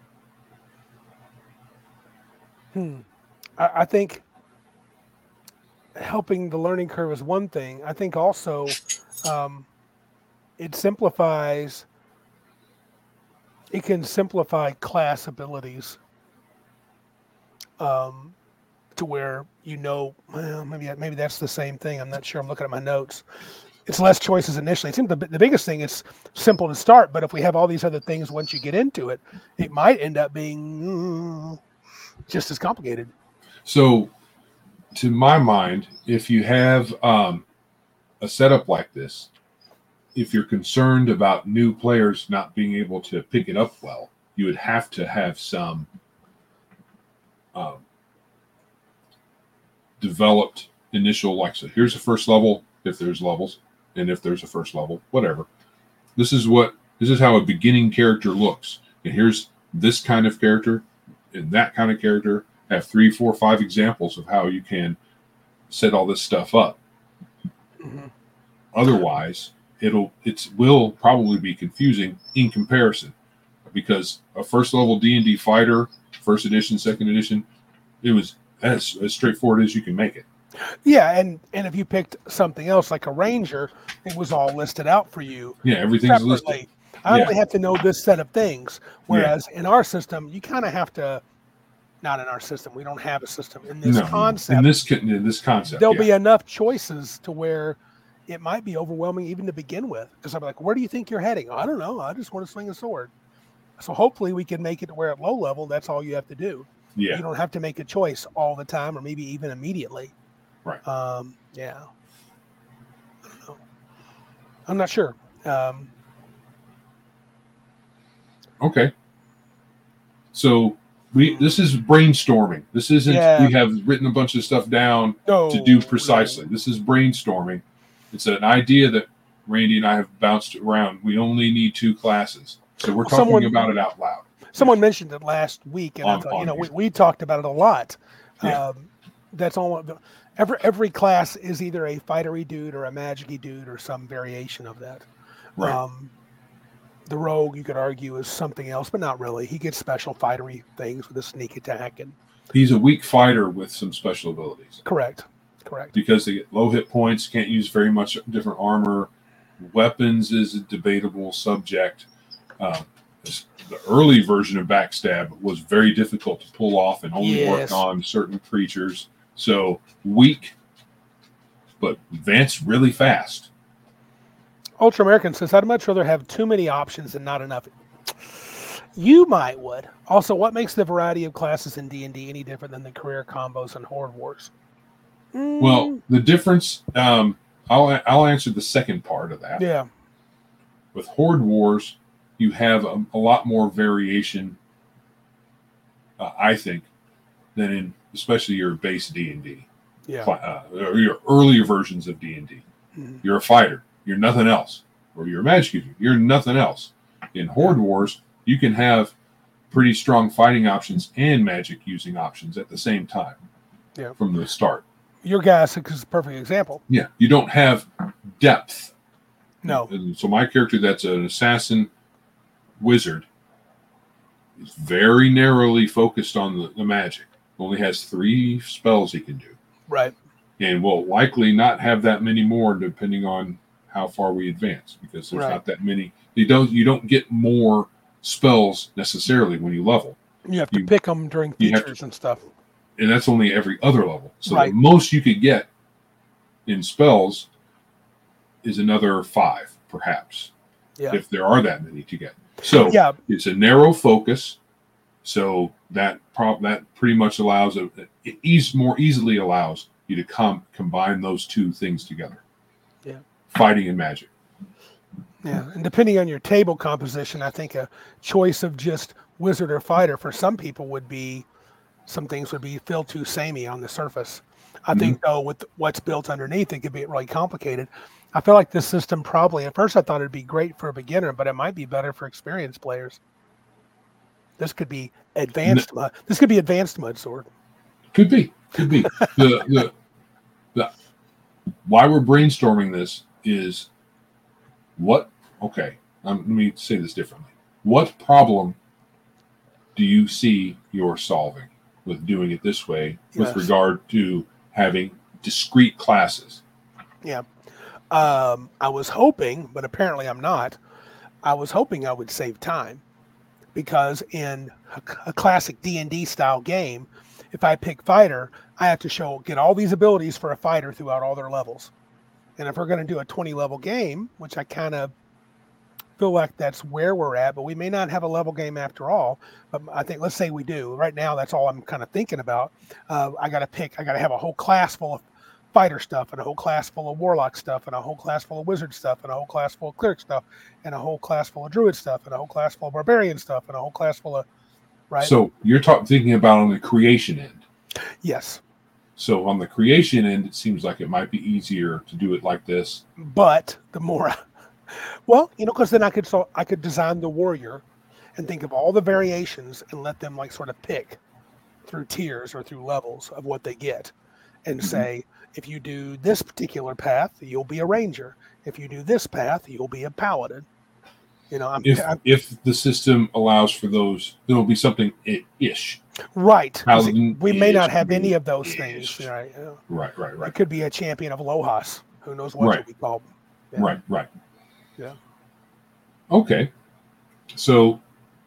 hmm. I, I think helping the learning curve is one thing. I think also um, it simplifies. It can simplify class abilities. Um, to where you know, well, maybe maybe that's the same thing. I'm not sure. I'm looking at my notes. It's less choices initially. It seems the, the biggest thing is simple to start, but if we have all these other things once you get into it, it might end up being mm, just as complicated. So, to my mind, if you have um, a setup like this, if you're concerned about new players not being able to pick it up well, you would have to have some um, developed initial, like, so here's the first level, if there's levels, and if there's a first level, whatever. This is what this is how a beginning character looks. And here's this kind of character and that kind of character. Have three, four, five examples of how you can set all this stuff up. Mm-hmm. Otherwise, it'll it's will probably be confusing in comparison, because a first level D and D fighter, first edition, second edition, it was as, as straightforward as you can make it. Yeah, and and if you picked something else like a ranger, it was all listed out for you. Yeah, everything's separately. listed. I Yeah. only have to know this set of things. Whereas in our system, you kind of have to. Not in our system. We don't have a system in this No, no. concept. In this con- in this concept, There'll yeah. be enough choices to where it might be overwhelming even to begin with. Because I'm like, where do you think you're heading? I don't know. I just want to swing a sword. So hopefully we can make it to where at low level, that's all you have to do. Yeah. You don't have to make a choice all the time or maybe even immediately. Right. Um, yeah. I don't know. I'm not sure. Um, Okay. So we this is brainstorming. This isn't Yeah. we have written a bunch of stuff down no, to do precisely. no. This is brainstorming. It's an idea that Randy and I have bounced around. We only need two classes. So we're talking Someone- about it out loud. Someone mentioned it last week, and I On- thought, you on know, we, here. we talked about it a lot. Yeah. Um, that's all. Every every class is either a fightery dude or a magicy dude or some variation of that. Right. Um, the rogue, you could argue, is something else, but not really. He gets special fightery things with a sneak attack, and He's a weak fighter with some special abilities. correct, correct. Because they get low hit points, can't use very much different armor. Weapons is a debatable subject. Um, the early version of Backstab was very difficult to pull off and only Yes. worked on certain creatures. So weak, but advanced really fast. Ultra American says, I'd much rather have too many options than not enough. You might would. Also, what makes the variety of classes in D and D any different than the career combos and Horde Wars? Mm, Well, the difference, um, I'll, I'll answer the second part of that. yeah, With Horde Wars, you have a, a lot more variation, uh, I think, than in especially your base D and D, yeah. uh, or your earlier versions of D and D. Mhm. You're a fighter, you're nothing else, or you're a magic user, you're nothing else. In Horde Wars, you can have pretty strong fighting options and magic using options at the same time. Yeah. From the start. Your guy is a perfect example. Yeah, you don't have depth. No. And so my character, that's an assassin wizard, is very narrowly focused on the, the magic. Only has three spells he can do, Right. and will likely not have that many more depending on how far we advance, because there's Right. not that many. You don't you don't get more spells necessarily when you level, You have to You- pick them during you have features and stuff. and that's only every other level. So Right. the most you could get in spells is another five, perhaps, Yeah. if there are that many to get. So Yeah. it's a narrow focus. So that prob that pretty much allows a, it ease more easily allows you to com- combine those two things together. Yeah. Fighting and magic. Yeah. And depending on your table composition, I think a choice of just wizard or fighter for some people would be, some things would be feel too samey on the surface. I think though with what's built underneath, it could be really complicated. I feel like this system probably, at first I thought it'd be great for a beginner, but it might be better for experienced players. This could be advanced. Mud. This could be advanced mud sword. Could be. Could be. the, the the why we're brainstorming this is what okay, um, let me say this differently. What problem do you see you're solving with doing it this way with Yes. regard to having discrete classes? Yeah. Um, I was hoping, but apparently I'm not. I was hoping I would save time because in a, a classic D and D style game, if I pick fighter, I have to show get all these abilities for a fighter throughout all their levels. And if we're going to do a twenty level game, which I kind of feel like that's where we're at, but we may not have a level game after all. But I think, let's say we do. Right now, that's all I'm kind of thinking about. Uh, I got to pick, I got to have a whole class full of fighter stuff, and a whole class full of warlock stuff, and a whole class full of wizard stuff, and a whole class full of cleric stuff, and a whole class full of druid stuff, and a whole class full of barbarian stuff, and a whole class full of, right? So you're talking thinking about on the creation end. Yes. So on the creation end, it seems like it might be easier to do it like this. But the more, well, you know, because then I could so I could design the warrior and think of all the variations and let them like sort of pick through tiers or through levels of what they get, and mm-hmm. say, if you do this particular path, you'll be a ranger. If you do this path, you'll be a paladin. You know, I'm, if I'm, if the system allows for those, there'll be something ish. Right. We may not have any of those ish. things. Right. Yeah. Right. Right. Right. It could be a champion of Lohas. Who knows what right. should be called? Yeah. Right. Right. Yeah. Okay. So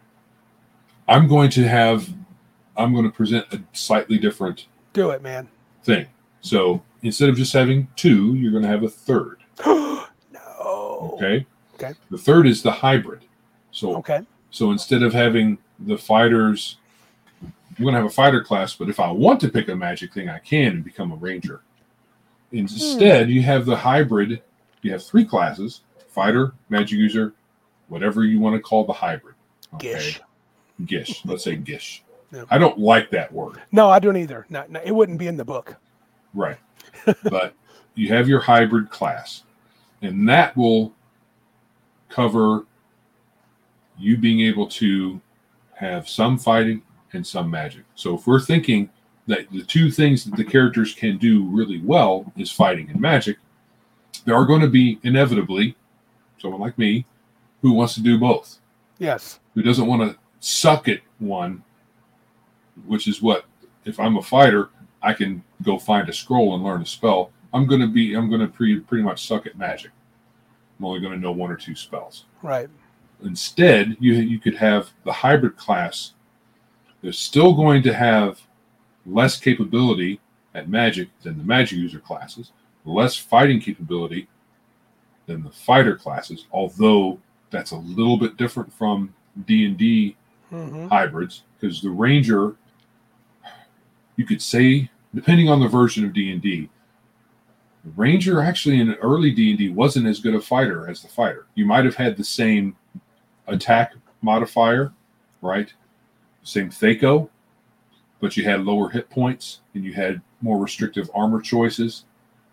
I'm going to have, I'm going to present a slightly different. Do it, man. Thing. So instead of just having two, you're going to have a third. No. Okay. Okay. The third is the hybrid. So okay. So instead of having the fighters, I'm going to have a fighter class, but if I want to pick a magic thing, I can and become a ranger. Instead, hmm. you have the hybrid. You have three classes: fighter, magic user, whatever you want to call the hybrid. Okay? Gish. Gish. Let's say gish. Yeah. I don't like that word. No, I don't either. No, no, it wouldn't be in the book. Right. But you have your hybrid class, and that will cover you being able to have some fighting and some magic. So if we're thinking that the two things that the characters can do really well is fighting and magic, there are going to be inevitably someone like me who wants to do both. Yes. Who doesn't want to suck at one, which is what, if I'm a fighter, I can go find a scroll and learn a spell. I'm going to be, I'm going to pre, pretty much suck at magic. I'm only going to know one or two spells. Right. Instead, you you could have the hybrid class. They're still going to have less capability at magic than the magic user classes, less fighting capability than the fighter classes, although that's a little bit different from D and D mm-hmm. hybrids, because the ranger, you could say, depending on the version of D and D, the ranger actually in early D and D wasn't as good a fighter as the fighter. You might have had the same attack modifier, right? Same Thaco, but you had lower hit points and you had more restrictive armor choices.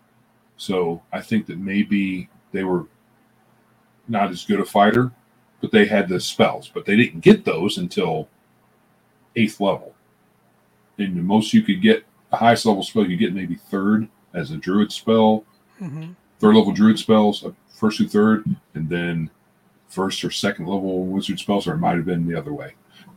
So I think that maybe they were not as good a fighter, but they had the spells, but they didn't get those until eighth level. And the most you could get, the highest level spell you get maybe third as a druid spell, mm-hmm. third level druid spells, first through third, and then first or second level wizard spells, or it might have been the other way,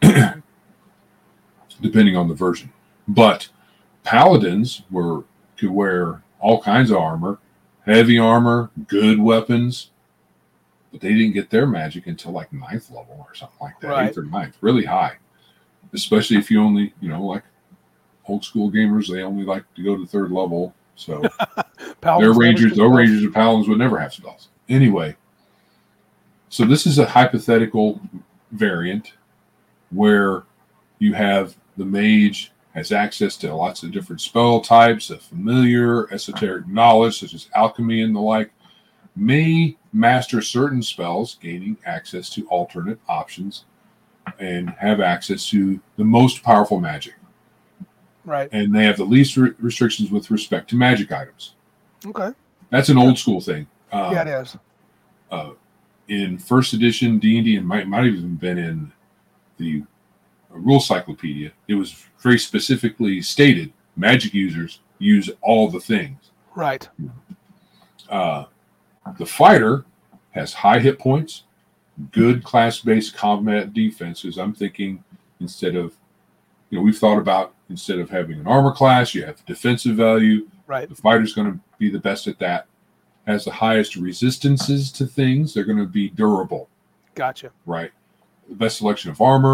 depending on the version. But paladins were could wear all kinds of armor, heavy armor, good weapons, but they didn't get their magic until like ninth level or something like that, right. eighth or ninth, really high. Especially if you only, you know, like old school gamers, they only like to go to third level. So their rangers, their rangers and paladins would never have spells. Anyway, so this is a hypothetical variant where you have the mage has access to lots of different spell types, a familiar esoteric knowledge such as alchemy and the like, may master certain spells, gaining access to alternate options, and have access to the most powerful magic. Right. And they have the least re- restrictions with respect to magic items. Okay. That's an old school thing. Um, yeah, it is. Uh, in first edition D and D, and might might have even been in the rule cyclopedia, it was very specifically stated: magic users use all the things. Right. Uh, the fighter has high hit points, good class-based combat defenses. I'm thinking instead of, you know, we've thought about instead of having an armor class, you have defensive value. Right. The fighter's going to be the best at that. Has the highest resistances to things. They're going to be durable. Gotcha. Right. The best selection of armor,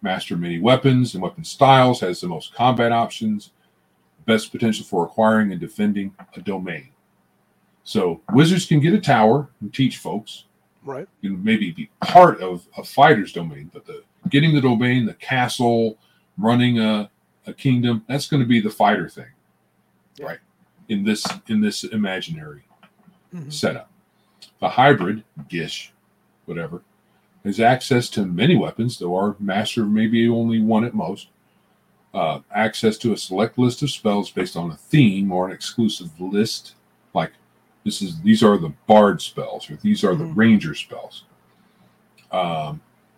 Master of many weapons and weapon styles, has the most combat options, best potential for acquiring and defending a domain. So wizards can get a tower and teach folks, right? And maybe be part of a fighter's domain, but the getting the domain, the castle, running a, a kingdom, that's going to be the fighter thing, yeah. right? In this in this imaginary mm-hmm. setup. The hybrid, Gish, whatever, has access to many weapons, though our master maybe only one at most. Uh, access to a select list of spells based on a theme or an exclusive list, like this is these are the bard spells or these are mm-hmm. the ranger spells. Um,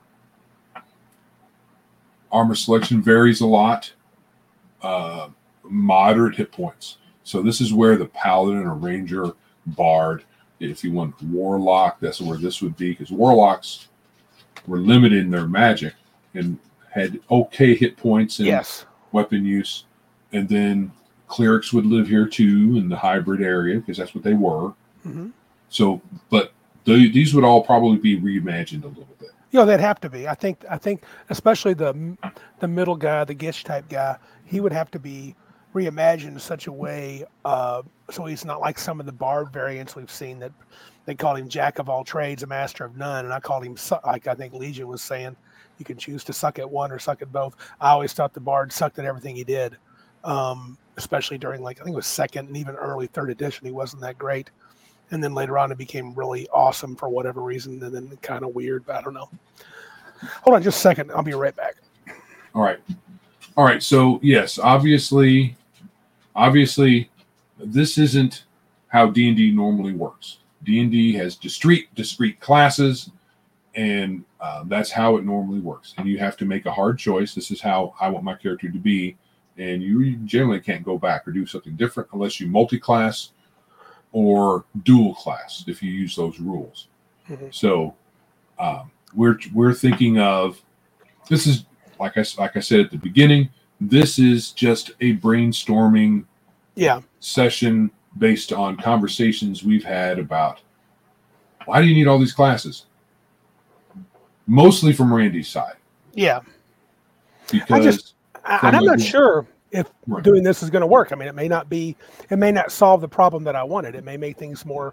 armor selection varies a lot. Uh, moderate hit points. So this is where the paladin or ranger, bard, if you want warlock, that's where this would be, because warlocks were limited in their magic and had okay hit points and yes. weapon use. And then clerics would live here too in the hybrid area because that's what they were. Mm-hmm. So, but the, these would all probably be reimagined a little bit. You know, they'd have to be. I think, I think especially the the middle guy, the Gish type guy, he would have to be reimagined in such a way uh, so he's not like some of the bard variants we've seen that they call him jack of all trades, a master of none. And I called him, like I think Legion was saying, you can choose to suck at one or suck at both. I always thought the bard sucked at everything he did, um, especially during like, I think it was second and even early third edition. He wasn't that great. And then later on, it became really awesome for whatever reason. And then kind of weird, but I don't know. Hold on just a second. I'll be right back. All right. All right. So yes, obviously, obviously this isn't how D and D normally works. D and D has discrete, discrete classes, and uh, that's how it normally works. And you have to make a hard choice. This is how I want my character to be. And you generally can't go back or do something different unless you multi-class or dual class if you use those rules. Mm-hmm. So um, we're we're thinking of this is like I like I said at the beginning. This is just a brainstorming yeah. session based on conversations we've had about why do you need all these classes? Mostly from Randy's side. Yeah. Because I just, I, and I'm not sure if right. doing this is going to work. I mean, it may not be, it may not solve the problem that I wanted. It may make things more.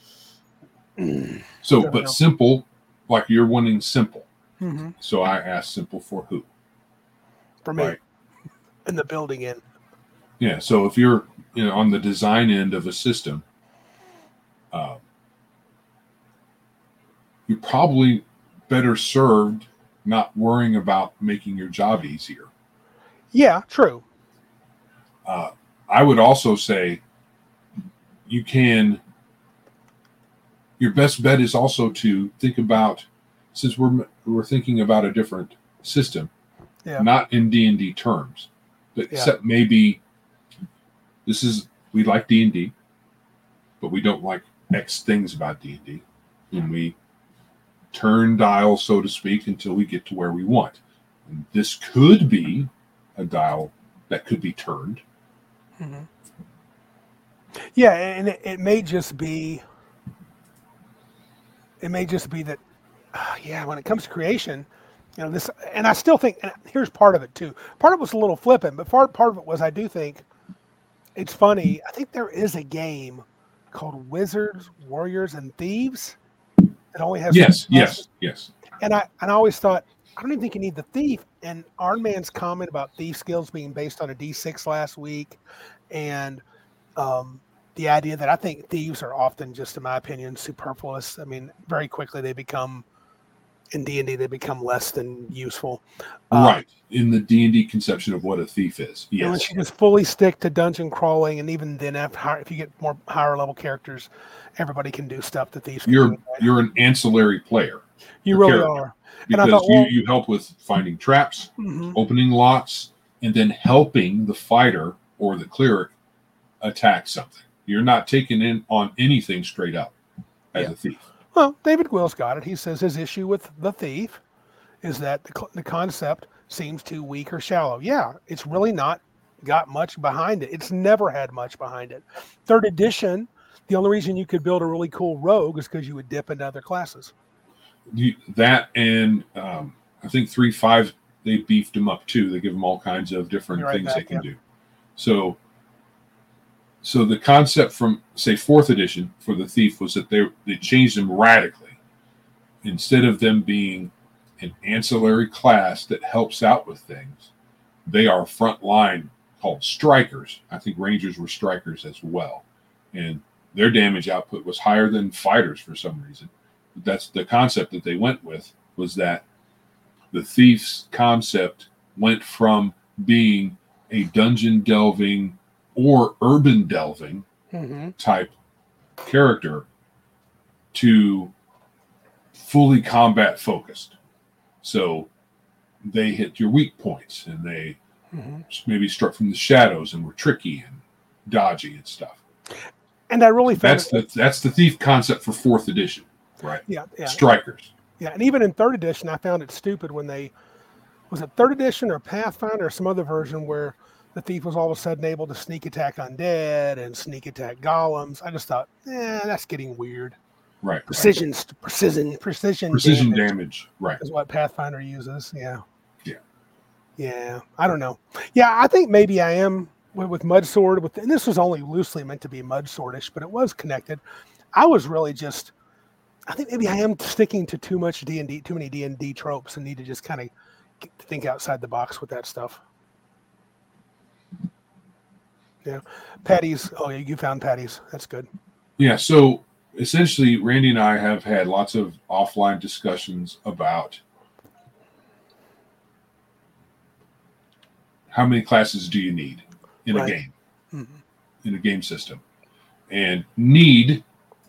So, but know. simple, like you're wanting simple. Mm-hmm. So I asked simple for who? For me. Right. In the building end. Yeah. So if you're you know, on the design end of a system, uh, you're probably better served not worrying about making your job easier. Yeah, true. Uh, I would also say you can, your best bet is also to think about, since we're we're thinking about a different system, yeah. not in D and D terms, but yeah. except maybe this is, we like D and D, but we don't like X things about D and D, and we turn dial, so to speak, until we get to where we want. And this could be a dial that could be turned. Mm-hmm. Yeah, and it, it may just be, it may just be that, uh, yeah, when it comes to creation, you know, this, and I still think, and here's part of it too. Part of it was a little flippant, but part, part of it was I do think it's funny. I think there is a game called Wizards, Warriors, and Thieves that only has yes, yes, yes. And I and I always thought, I don't even think you need the thief. And Arnman's comment about thief skills being based on a D six last week, and um, the idea that I think thieves are often just, in my opinion, superfluous. I mean, very quickly they become, in D and D, they become less than useful. Right. Um, in the D and D conception of what a thief is. Yes. Unless you just fully stick to dungeon crawling, and even then, if, if you get more higher level characters, everybody can do stuff that thieves can You're do. you're an ancillary player. You really are. Because and I thought, you, well, you help with finding traps, mm-hmm. opening locks, and then helping the fighter or the cleric attack something. You're not taking in on anything straight up as yeah. a thief. Well, David Gwill's got it. He says his issue with the thief is that the, the concept seems too weak or shallow. Yeah, it's really not got much behind it. It's never had much behind it. Third edition, the only reason you could build a really cool rogue is because you would dip into other classes. You, that and um, I think three five they beefed them up too. They give them all kinds of different Right things back, they can yeah. do. So, so the concept from say fourth edition for the Thief was that they they changed them radically. Instead of them being an ancillary class that helps out with things, they are front line called strikers. I think Rangers were strikers as well, and their damage output was higher than fighters for some reason. That's the concept that they went with, was that the Thief's concept went from being a dungeon delving or urban delving Mm-hmm. type character to fully combat focused. So they hit your weak points, and they Mm-hmm. maybe struck from the shadows and were tricky and dodgy and stuff. And I really found That's the that's the Thief concept for fourth edition, right? yeah, yeah, Strikers. yeah. And even in third edition, I found it stupid when they was it third edition or Pathfinder or some other version where the Thief was all of a sudden able to sneak attack undead and sneak attack golems. I just thought, eh, that's getting weird. Right. Precision, right. precision, precision, precision damage, damage. Right. Is what Pathfinder uses. Yeah. Yeah. Yeah. I don't know. Yeah, I think maybe I am with, with Mud Sword. With and this was only loosely meant to be Mud Swordish, but it was connected. I was really just. I think maybe I am sticking to too much D and D, too many D and D tropes, and need to just kind of think outside the box with that stuff. Yeah, Patty's. Oh, yeah, you found Patty's. That's good. Yeah. So essentially, Randy and I have had lots of offline discussions about how many classes do you need in Right. a game, Mm-hmm. in a game system, and need.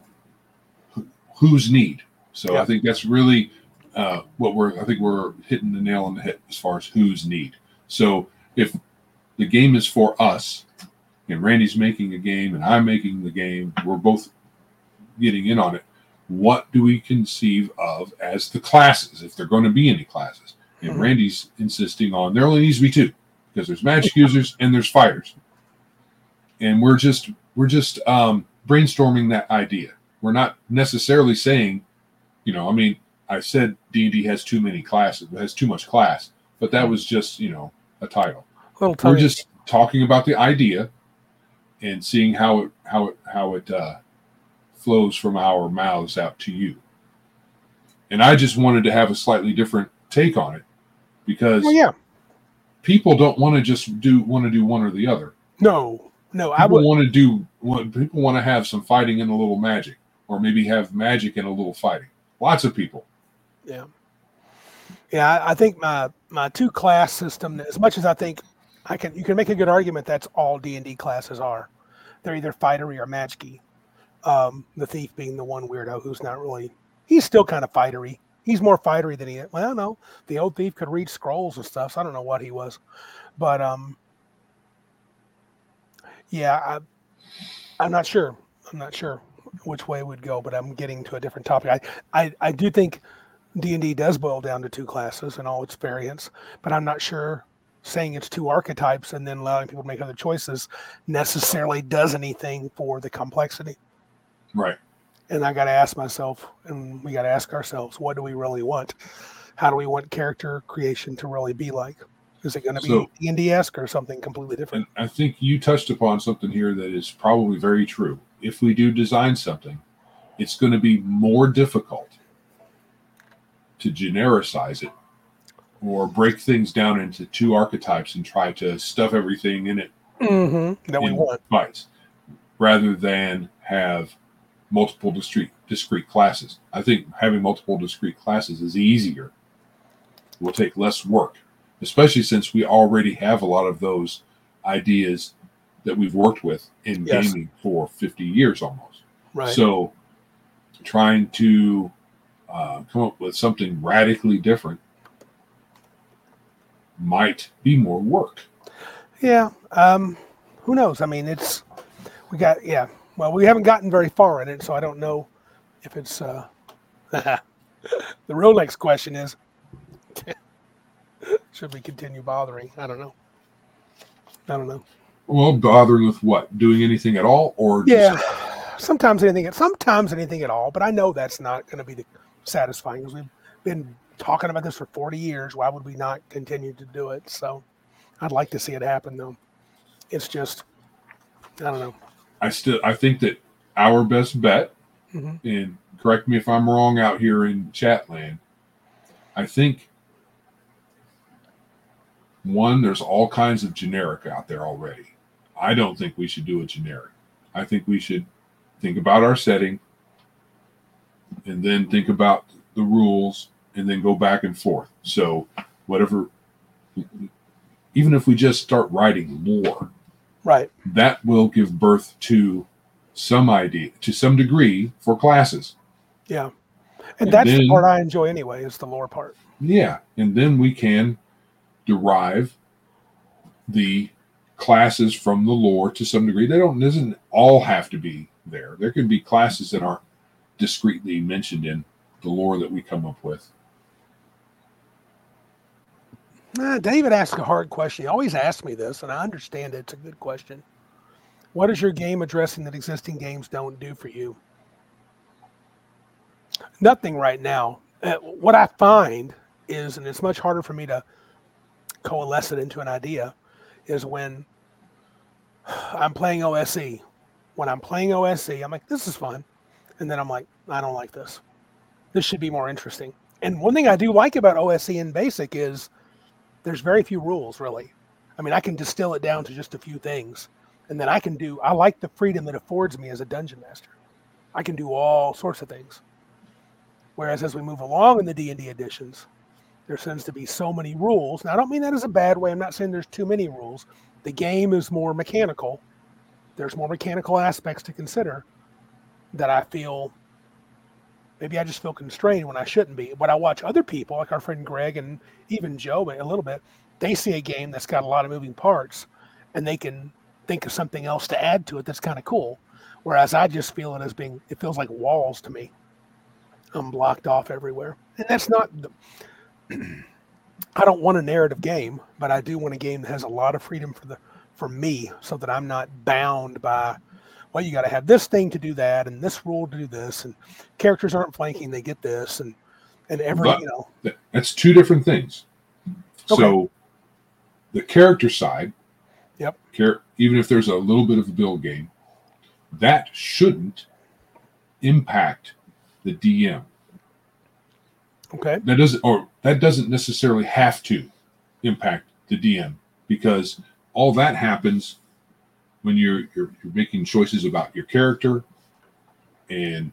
Who's need? So Yeah. I think that's really uh, what we're. I think we're hitting the nail on the head as far as who's need. So if the game is for us, and Randy's making a game, and I'm making the game, we're both getting in on it. What do we conceive of as the classes, if there are going to be any classes? And Mhm. Randy's insisting on there only needs to be two, because there's magic users and there's fighters, and we're just we're just um, brainstorming that idea. We're not necessarily saying, you know, I mean, I said D and D has too many classes, has too much class, but that was just, you know, a title. Little We're tongue- just talking about the idea and seeing how it how it how it uh, flows from our mouths out to you. And I just wanted to have a slightly different take on it, because Oh, yeah. people don't want to just do want to do one or the other. No, no. I People would. want to do want- people want to have some fighting and a little magic, or maybe have magic and a little fighting. Lots of people. Yeah. Yeah, I, I think my my two class system, as much as I think I can, you can make a good argument that's all D and D classes are. They're either fightery or magicy. Um, the Thief being the one weirdo who's not really. He's still kind of fightery. He's more fightery than he. Well, no, the old Thief could read scrolls and stuff. So I don't know what he was, but um, yeah, I, I'm not sure. I'm not sure which way it would go, but I'm getting to a different topic. I, I, I do think D and D does boil down to two classes and all its variants, but I'm not sure saying it's two archetypes and then allowing people to make other choices necessarily does anything for the complexity. Right. And I got to ask myself, and we got to ask ourselves, what do we really want? How do we want character creation to really be like? Is it going to be So- D and D-esque or something completely different? And I think you touched upon something here that is probably very true. If we do design something, it's going to be more difficult to genericize it or break things down into two archetypes and try to stuff everything in it Mm-hmm. That we in want. bites, rather than have multiple discrete discrete classes. I think having multiple discrete classes is easier. It will take less work, especially since we already have a lot of those ideas that we've worked with in Yes. gaming for fifty years almost. Right. So trying to uh, come up with something radically different might be more work. Yeah. Um, who knows? I mean, it's we got yeah. Well, we haven't gotten very far in it, so I don't know if it's. Uh, the real next question is, should we continue bothering? I don't know. I don't know. Well, bothering with what? Doing anything at all, or Yeah. just, Sometimes anything. Sometimes anything at all. But I know that's not going to be the satisfying because we've been talking about this for forty years. Why would we not continue to do it? So I'd like to see it happen, though. It's just, I don't know. I still, I think that our best bet, mm-hmm. and correct me if I'm wrong out here in chat land, I think, one, there's all kinds of generic out there already. I don't think we should do a generic. I think we should think about our setting and then think about the rules and then go back and forth. So whatever, even if we just start writing lore, right, that will give birth to some idea, to some degree, for classes. Yeah. And, and that's then, the part I enjoy anyway, is the lore part. Yeah. And then we can derive the classes from the lore to some degree. They don't, doesn't all have to be there. There can be classes that aren't discreetly mentioned in the lore that we come up with. Uh, David asked a hard question. He always asks me this, and I understand it. It's a good question. What is your game addressing that existing games don't do for you? Nothing right now. Uh, what I find is, and it's much harder for me to coalesce it into an idea, is when I'm playing O S E. When I'm playing O S E, I'm like, this is fun. And then I'm like, I don't like this. This should be more interesting. And one thing I do like about O S E in BASIC is there's very few rules, really. I mean, I can distill it down to just a few things. And then I can do, I like the freedom that affords me as a dungeon master. I can do all sorts of things. Whereas as we move along in the D and D editions, there tends to be so many rules. Now, I don't mean that as a bad way. I'm not saying there's too many rules. The game is more mechanical. There's more mechanical aspects to consider that I feel, maybe I just feel constrained when I shouldn't be. But I watch other people, like our friend Greg and even Joe a little bit, they see a game that's got a lot of moving parts and they can think of something else to add to it that's kind of cool. Whereas I just feel it as being, it feels like walls to me. I'm blocked off everywhere. And that's not, the, I don't want a narrative game, but I do want a game that has a lot of freedom for the for me so that I'm not bound by, well, you got to have this thing to do that and this rule to do this, and characters aren't flanking, they get this, and and every, but, you know. That's two different things. Okay. So the character side, yep. Char- even if there's a little bit of a build game, that shouldn't impact the D M. Okay. That doesn't, or that doesn't necessarily have to impact the D M, because all that happens when you're, you're you're making choices about your character, and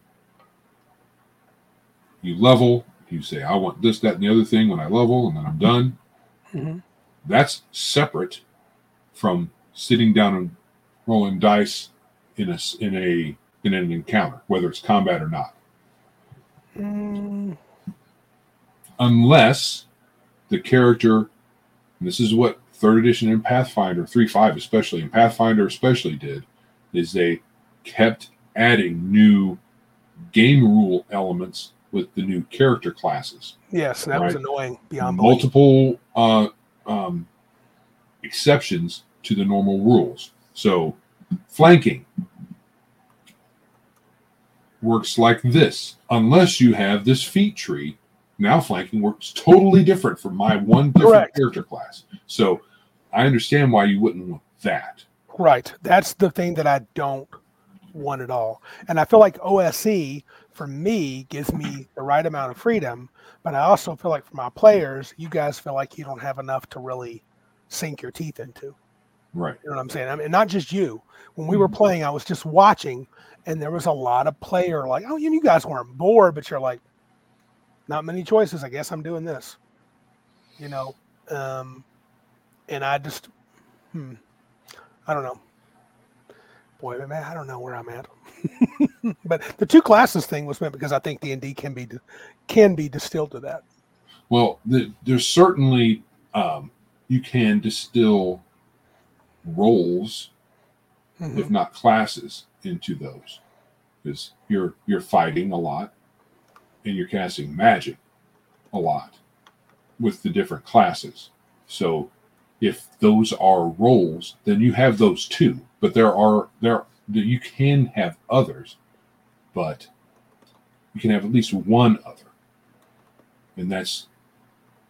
you level. You say, I want this, that, and the other thing when I level, and then I'm done. Mm-hmm. That's separate from sitting down and rolling dice in a in a in an encounter, whether it's combat or not. Mm. Unless the character, and this is what third edition and Pathfinder, three point five especially, and Pathfinder especially did, is they kept adding new game rule elements with the new character classes. Yes, that right? was annoying beyond multiple uh, um, exceptions to the normal rules. So flanking works like this. Unless you have this feat tree, now flanking works totally different from my one different Correct. character class. So I understand why you wouldn't want that. Right. That's the thing that I don't want at all. And I feel like O S E, for me, gives me the right amount of freedom, but I also feel like for my players, you guys feel like you don't have enough to really sink your teeth into. Right. You know what I'm saying? I mean, not just you. When we were playing, I was just watching, and there was a lot of player like, oh, you guys weren't bored, but you're like, not many choices. I guess I'm doing this. You know, um, and I just, hmm, I don't know. Boy, man, I don't know where I'm at. But the two classes thing was meant because I think D and D can be can be distilled to that. Well, the, there's certainly um, you can distill roles, mm-hmm. if not classes, into those, because you're you're fighting a lot and you're casting magic a lot with the different classes. So if those are roles, then you have those too. But there are there you can have others, but you can have at least one other, and that's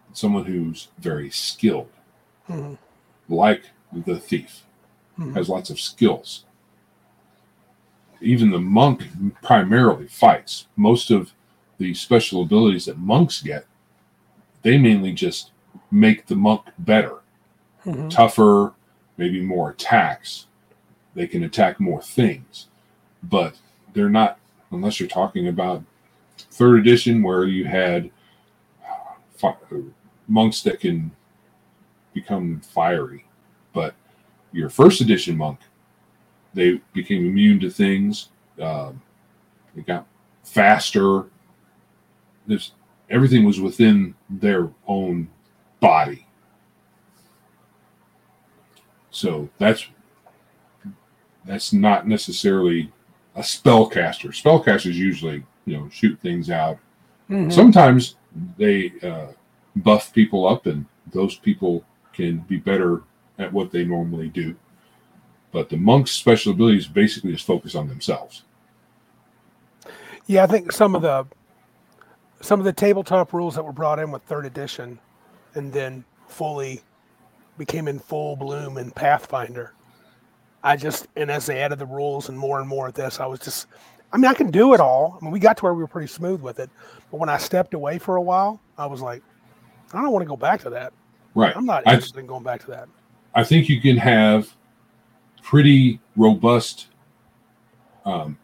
someone who's very skilled, Mm-hmm. like the thief, Mm-hmm. has lots of skills. Even the monk primarily fights. Most of the special abilities that monks get, they mainly just make the monk better, Mm-hmm. tougher, maybe more attacks. They can attack more things, but they're not, unless you're talking about third edition where you had monks that can become fiery. But your first edition monk, they became immune to things. Um, they got faster. There's, everything was within their own body. So that's that's not necessarily a spellcaster. Spellcasters usually, you know, shoot things out. Mm-hmm. Sometimes they uh, buff people up, and those people can be better at what they normally do. But the monk's special abilities basically just focus on themselves. Yeah, I think some of the some of the tabletop rules that were brought in with third edition, and then fully became in full bloom in Pathfinder. I just and as they added the rules and more and more of this, I was just. I mean, I can do it all. I mean, we got to where we were pretty smooth with it, but when I stepped away for a while, I was like, I don't want to go back to that. Right. I'm not I, interested in going back to that. I think you can have pretty robust um,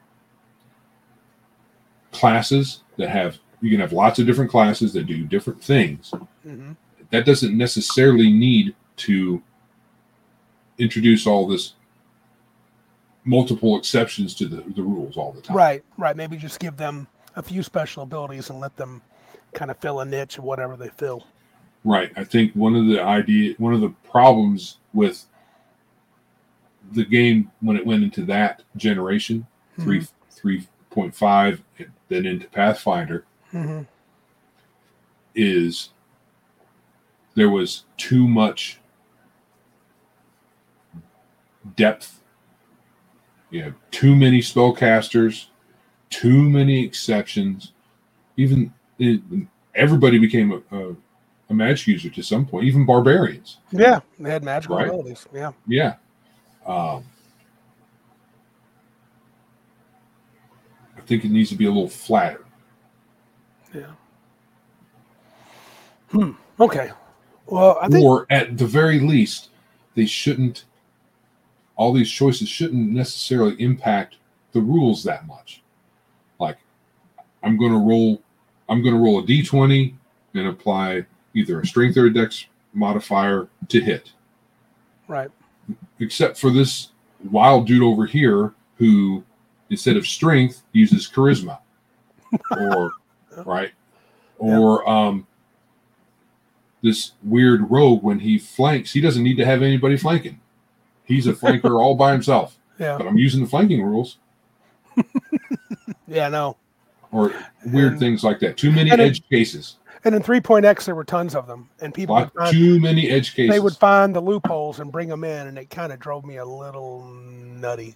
classes that have, you can have lots of different classes that do different things. Mm-hmm. That doesn't necessarily need to introduce all this multiple exceptions to the, the rules all the time. Right, right. Maybe just give them a few special abilities and let them kind of fill a niche of whatever they fill. Right. I think one of the idea, one of the problems with the game when it went into that generation, mm-hmm. three three point five, and then into Pathfinder, mm-hmm. is there was too much depth. You know, too many spellcasters, too many exceptions. Even it, everybody became a, a, a magic user to some point. Even barbarians. Yeah, they had magical right? abilities. Yeah, yeah. Um, I think it needs to be a little flatter. Yeah. Hmm. Okay. Well, I think, or at the very least, they shouldn't. All these choices shouldn't necessarily impact the rules that much. Like, I'm going to roll, I'm going to roll a d twenty and apply either a strength or a dex modifier to hit. Right. Except for this wild dude over here who, instead of strength, uses charisma. or, right? Or yeah. um, this weird rogue, when he flanks, he doesn't need to have anybody flanking. He's a flanker all by himself. Yeah. But I'm using the flanking rules. yeah, no. Or weird and, things like that. Too many edge in, cases. And in three point X, there were tons of them. And people Lot, would find, too many edge cases. They would find the loopholes and bring them in, and it kind of drove me a little nutty.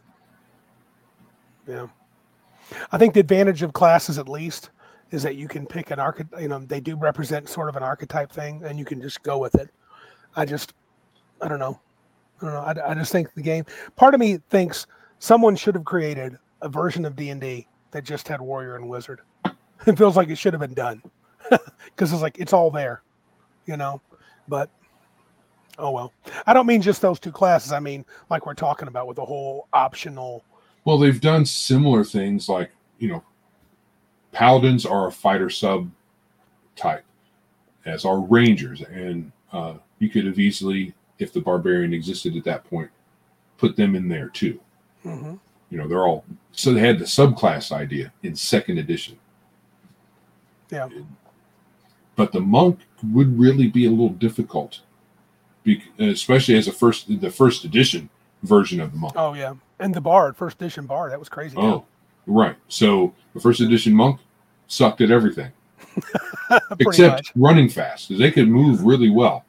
Yeah. I think the advantage of classes, at least, is that you can pick an archetype. You know, they do represent sort of an archetype thing, and you can just go with it. I just, I don't know. I don't know. I, I just think the game. Part of me thinks someone should have created a version of D and D that just had warrior and wizard. It feels like it should have been done because it's like it's all there, you know. But oh well. I don't mean just those two classes. I mean like we're talking about with the whole optional. Well, they've done similar things like, you know, paladins are a fighter sub type, as are rangers, and uh, you could have easily, if the barbarian existed at that point, put them in there too. Mm-hmm. You know, they're all, so they had the subclass idea in second edition. Yeah. But the monk would really be a little difficult, especially as a first, the first edition version of the monk. Oh yeah. And the bard, first edition bard, that was crazy. Oh, too. Right. So the first edition monk sucked at everything. Except much. running fast, because they could move really well.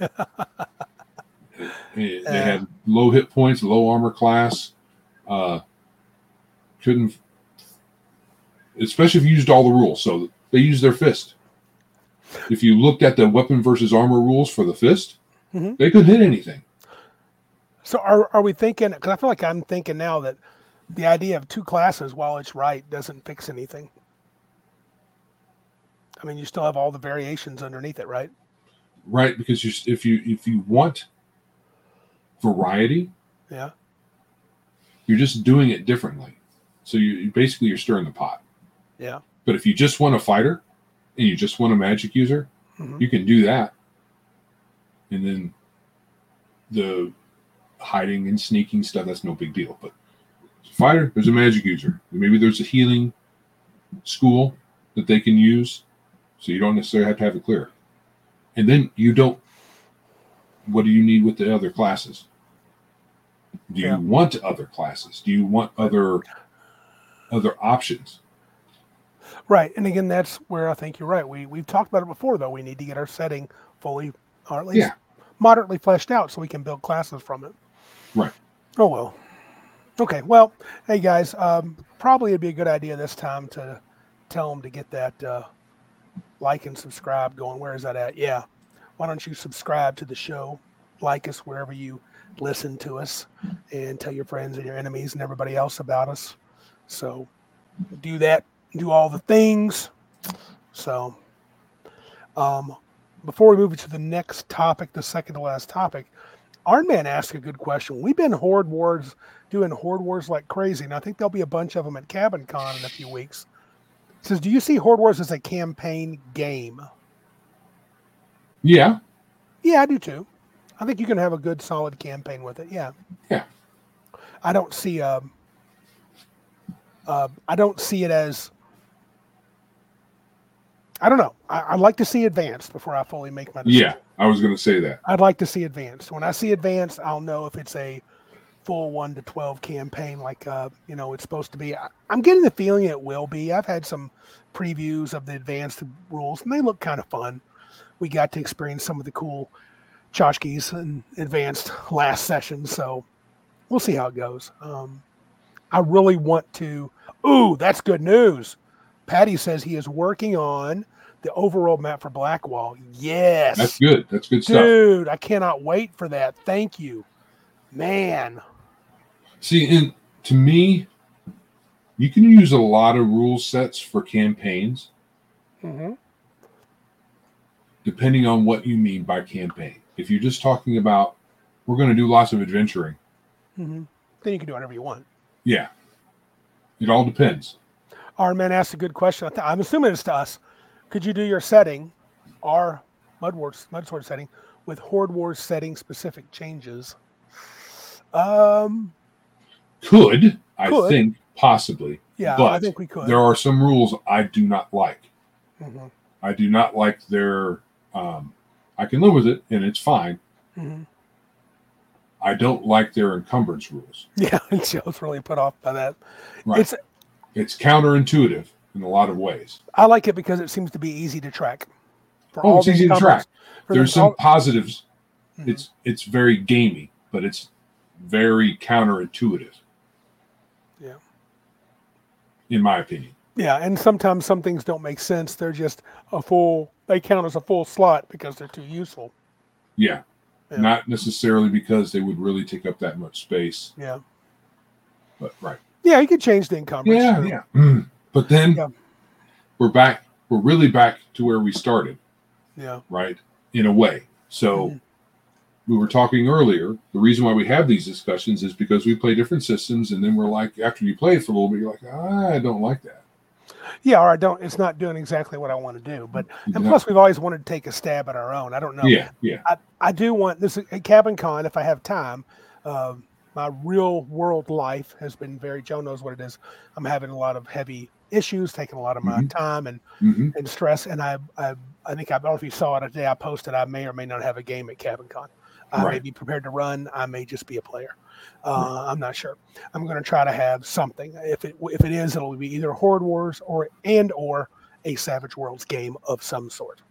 They uh, had low hit points, low armor class. Uh, couldn't, especially if you used all the rules. So they used their fist. If you looked at the weapon versus armor rules for the fist, Mm-hmm. they couldn't hit anything. So are are we thinking? Because I feel like I'm thinking now that the idea of two classes, while it's right, doesn't fix anything. I mean, you still have all the variations underneath it, right? Right, because you, if you if you want variety, Yeah. you're just doing it differently. So you, you basically you're stirring the pot. Yeah. But if you just want a fighter and you just want a magic user, Mm-hmm. you can do that. And then the hiding and sneaking stuff, that's no big deal. But fighter, there's a magic user. Maybe there's a healing school that they can use. So you don't necessarily have to have it clear. And then you don't, what do you need with the other classes? Do Yeah. you want other classes? Do you want other other options? Right. And again, that's where I think you're right. We we've talked about it before, though. We need to get our setting fully, or at least Yeah. moderately fleshed out, so we can build classes from it. Right. Oh well. Okay. Well, hey guys, um, probably it'd be a good idea this time to tell them to get that uh, like and subscribe going. Where is that at? Yeah. Why don't you subscribe to the show, like us wherever you listen to us, and tell your friends and your enemies and everybody else about us. So do that. Do all the things. So um, before we move to the next topic, the second to last topic, Iron Man asked a good question. We've been Horde Wars, doing Horde Wars like crazy, and I think there'll be a bunch of them at Cabin Con in a few weeks. It says, do you see Horde Wars as a campaign game? Yeah. Yeah, I do too. I think you can have a good, solid campaign with it. Yeah. Yeah. I don't see a. Uh, I don't see it as. I don't know. I, I'd like to see advanced before I fully make my decision. Yeah. I was going to say that. I'd like to see advanced. When I see advanced, I'll know if it's a full one to twelve campaign like uh, you know it's supposed to be. I, I'm getting the feeling it will be. I've had some previews of the advanced rules, and they look kind of fun. We got to experience some of the cool tchotchkes and advanced last session, so we'll see how it goes. Um, I really want to. Ooh, that's good news. Patty says he is working on the overworld map for Blackwall. Yes. That's good. That's good stuff. Dude, I cannot wait for that. Thank you. Man. See, and to me, you can use a lot of rule sets for campaigns, Mm-hmm. depending on what you mean by campaign. If you're just talking about, we're going to do lots of adventuring. Mm-hmm. Then you can do whatever you want. Yeah. It all depends. Our man asked a good question. I'm assuming it's to us. Could you do your setting, our Mud Wars, Mud Sword setting, with Horde Wars setting specific changes? Um, Could, I Could. think, possibly. yeah, but I think we could. there are some rules I do not like. Mm-hmm. I do not like their, um, I can live with it and it's fine. Mm-hmm. I don't like their encumbrance rules. Yeah, Joe's really put off by that. Right. It's It's counterintuitive in a lot of ways. I like it because it seems to be easy to track. For Oh, it's the easy to encumbrance- track. for There's the- some all- positives. Mhm. It's it's very gamey, but it's very counterintuitive. Yeah. In my opinion. Yeah, and sometimes some things don't make sense. They're just a full, they count as a full slot because they're too useful. Yeah. Yeah. Not necessarily because they would really take up that much space, Yeah. but right. Yeah, you could change the encumbrance. Yeah, sure. yeah. Mm. But then Yeah. we're back, we're really back to where we started, Yeah. right? In a way. So Mhm. we were talking earlier, the reason why we have these discussions is because we play different systems, and then we're like, after you play it for a little bit, you're like, ah, I don't like that. Yeah, or I don't, it's not doing exactly what I want to do. But, You and know? plus we've always wanted to take a stab at our own. I don't know. Yeah, yeah. I, I do want this at Cabin Con, if I have time. Uh, my real world life has been very, Joe knows what it is. I'm having a lot of heavy issues, taking a lot of my Mhm. time and, hmm and stress. And I, I, I think, I don't know if you saw it today, I posted, I may or may not have a game at Cabin Con. I may Right. be prepared to run. I may just be a player. Uh, I'm not sure. I'm going to try to have something. If it if it is, it'll be either Horde Wars or and or a Savage Worlds game of some sort.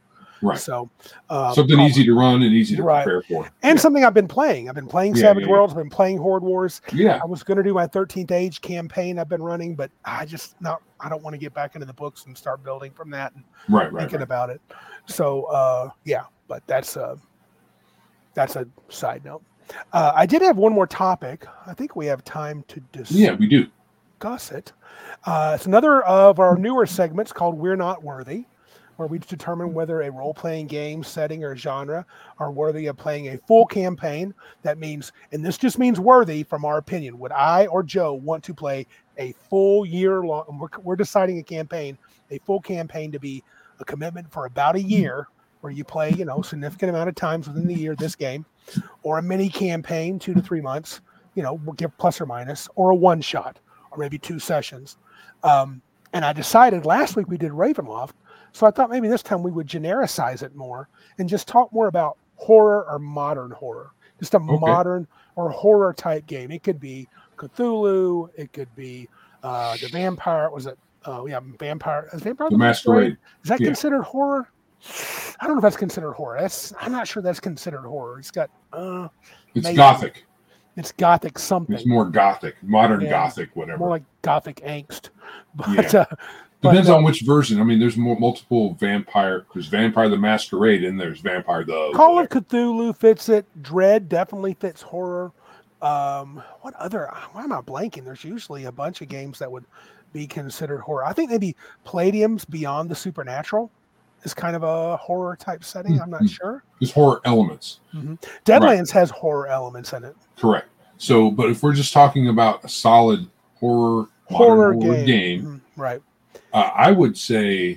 Right. So uh, something probably, easy to run and easy to right. prepare for. And yeah. something I've been playing. I've been playing Yeah, Savage yeah, yeah. Worlds. I've been playing Horde Wars. Yeah. I was going to do my thirteenth Age campaign I've been running, but I just not. I don't want to get back into the books and start building from that and Right, right, thinking right. about it. So uh, yeah, but that's a that's a side note. Uh, I did have one more topic. I think we have time to discuss Yeah, we do. it. Uh, it's another of our newer segments called We're Not Worthy, where we determine whether a role-playing game setting or genre are worthy of playing a full campaign. That means, and this just means worthy from our opinion. Would I or Joe want to play a full year long? We're, we're deciding a campaign, a full campaign to be a commitment for about a year, where you play, you know, significant amount of times within the year this game, or a mini campaign, two to three months. You know, we'll give plus or minus, or a one shot, or maybe two sessions. Um, and I decided last week we did Ravenloft. So I thought maybe this time we would genericize it more and just talk more about horror or modern horror, just a Okay. modern or horror type game. It could be Cthulhu. It could be uh, the vampire. Was it? Oh, yeah, vampire. Is vampire The Masquerade. Is that Yeah. considered horror? I don't know if that's considered horror. That's I'm not sure that's considered horror. It's got. Uh, It's maybe. gothic. It's gothic something. It's more gothic, modern Yeah, gothic, whatever. More like gothic angst. But Yeah. uh, Depends but, uh, on which version. I mean, there's more multiple vampire. There's Vampire the Masquerade, and there's Vampire the. Call whatever. of Cthulhu fits it. Dread definitely fits horror. Um, what other? Why am I blanking? There's usually a bunch of games that would be considered horror. I think maybe Palladium's Beyond the Supernatural is kind of a horror type setting. I'm not Mhm. sure. There's horror elements. Mm-hmm. Deadlands has horror elements in it. Correct. So, but if we're just talking about a solid horror Horror, modern horror game, game, mm-hmm. Right? uh, I would say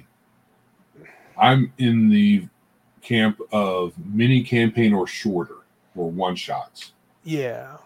I'm in the camp of mini campaign or shorter or one shots. Yeah.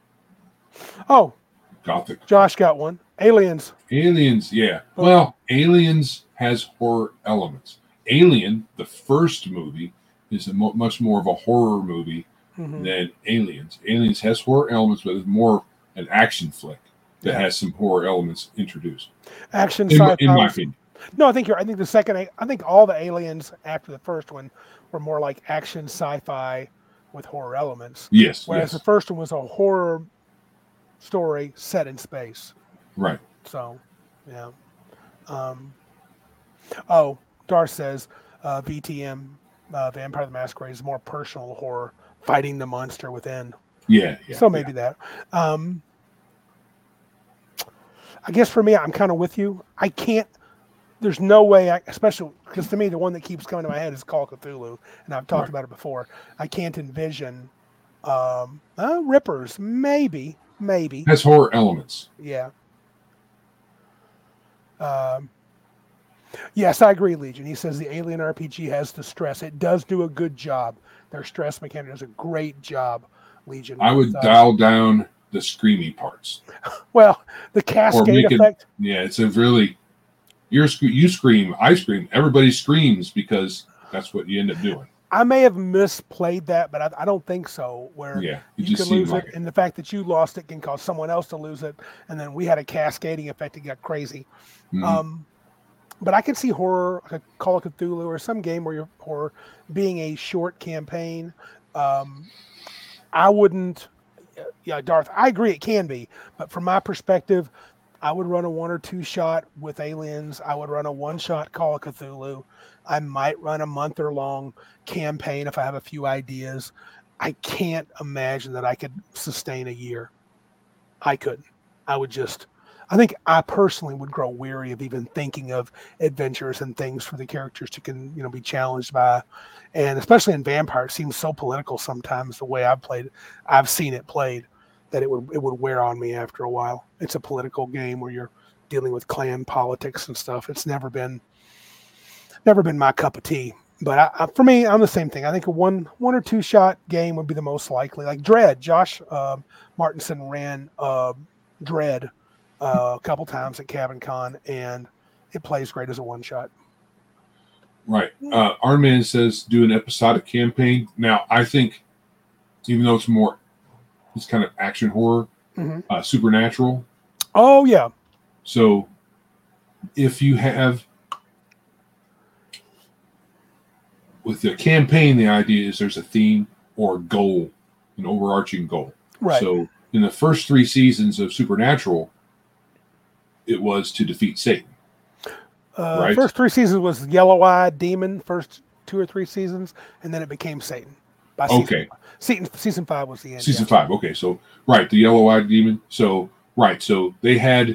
Oh, Gothic. Josh got one. Aliens. Aliens, yeah. Oh. Well, Aliens has horror elements. Alien, the first movie, is a mo- much more of a horror movie Mm-hmm. than Aliens. Aliens has horror elements, but it's more an action flick that Yeah. has some horror elements introduced. Action In, my- sci-fi. in my opinion. No, I think you're. I think the second. I think all the Aliens after the first one were more like action sci-fi with horror elements. Yes. Whereas yes. the first one was a horror story set in space. Right. So, yeah. Um, oh, Darth says uh, V T M, uh, Vampire the Masquerade, is more personal horror, fighting the monster within. Yeah. yeah so maybe yeah. that. Um, I guess for me, I'm kind of with you. I can't. There's no way, I, especially because to me, the one that keeps coming to my head is Call of Cthulhu, and I've talked Right. about it before. I can't envision um, uh, Rippers, maybe, maybe, Has horror elements. yeah. Um, yes, I agree, Legion. He says the Alien R P G has the stress. It does do a good job. Their stress mechanic does a great job, Legion. I would with, uh, dial down the screamy parts. Well, the cascade make it- effect. Yeah, it's a really you're sc- you scream, I scream, everybody screams because that's what you end up doing. I may have misplayed that, but I, I don't think so. Where Yeah, it you just can seemed lose like it, it. and the fact that you lost it can cause someone else to lose it, and then we had a cascading effect. It got crazy. Mhm. Um, but I can see horror, like a Call of Cthulhu, or some game where you're horror being a short campaign. Um, I wouldn't. Yeah, Darth, I agree it can be, but from my perspective, I would run a one or two shot with Aliens. I would run a one shot Call of Cthulhu. I might run a month or long campaign if I have a few ideas. I can't imagine that I could sustain a year. I couldn't. I would just, I think I personally would grow weary of even thinking of adventures and things for the characters to can, you know, be challenged by. And especially in Vampire, it seems so political sometimes the way I've played it. I've seen it played that it would it would wear on me after a while. It's a political game where you're dealing with clan politics and stuff. It's never been never been my cup of tea. But I, I, for me, I'm the same thing. I think a one one or two shot game would be the most likely. Like Dread, Josh uh, Martinson ran uh, Dread uh, a couple times at Cabin Con, and it plays great as a one shot. Right. Uh, our man says do an episodic campaign. Now, I think even though it's more, it's kind of action horror, Mm-hmm. uh, supernatural. Oh yeah, So if you have with the campaign, the idea is there's a theme or a goal, an overarching goal. Right. So in the first three seasons of Supernatural, it was to defeat Satan. Uh, right? First three seasons was Yellow-Eyed Demon, first two or three seasons, and then it became Satan. By season Okay. Five. Season, season five was the end. Season yeah. five. Okay. So, right. The Yellow-Eyed Demon. So, right. So they had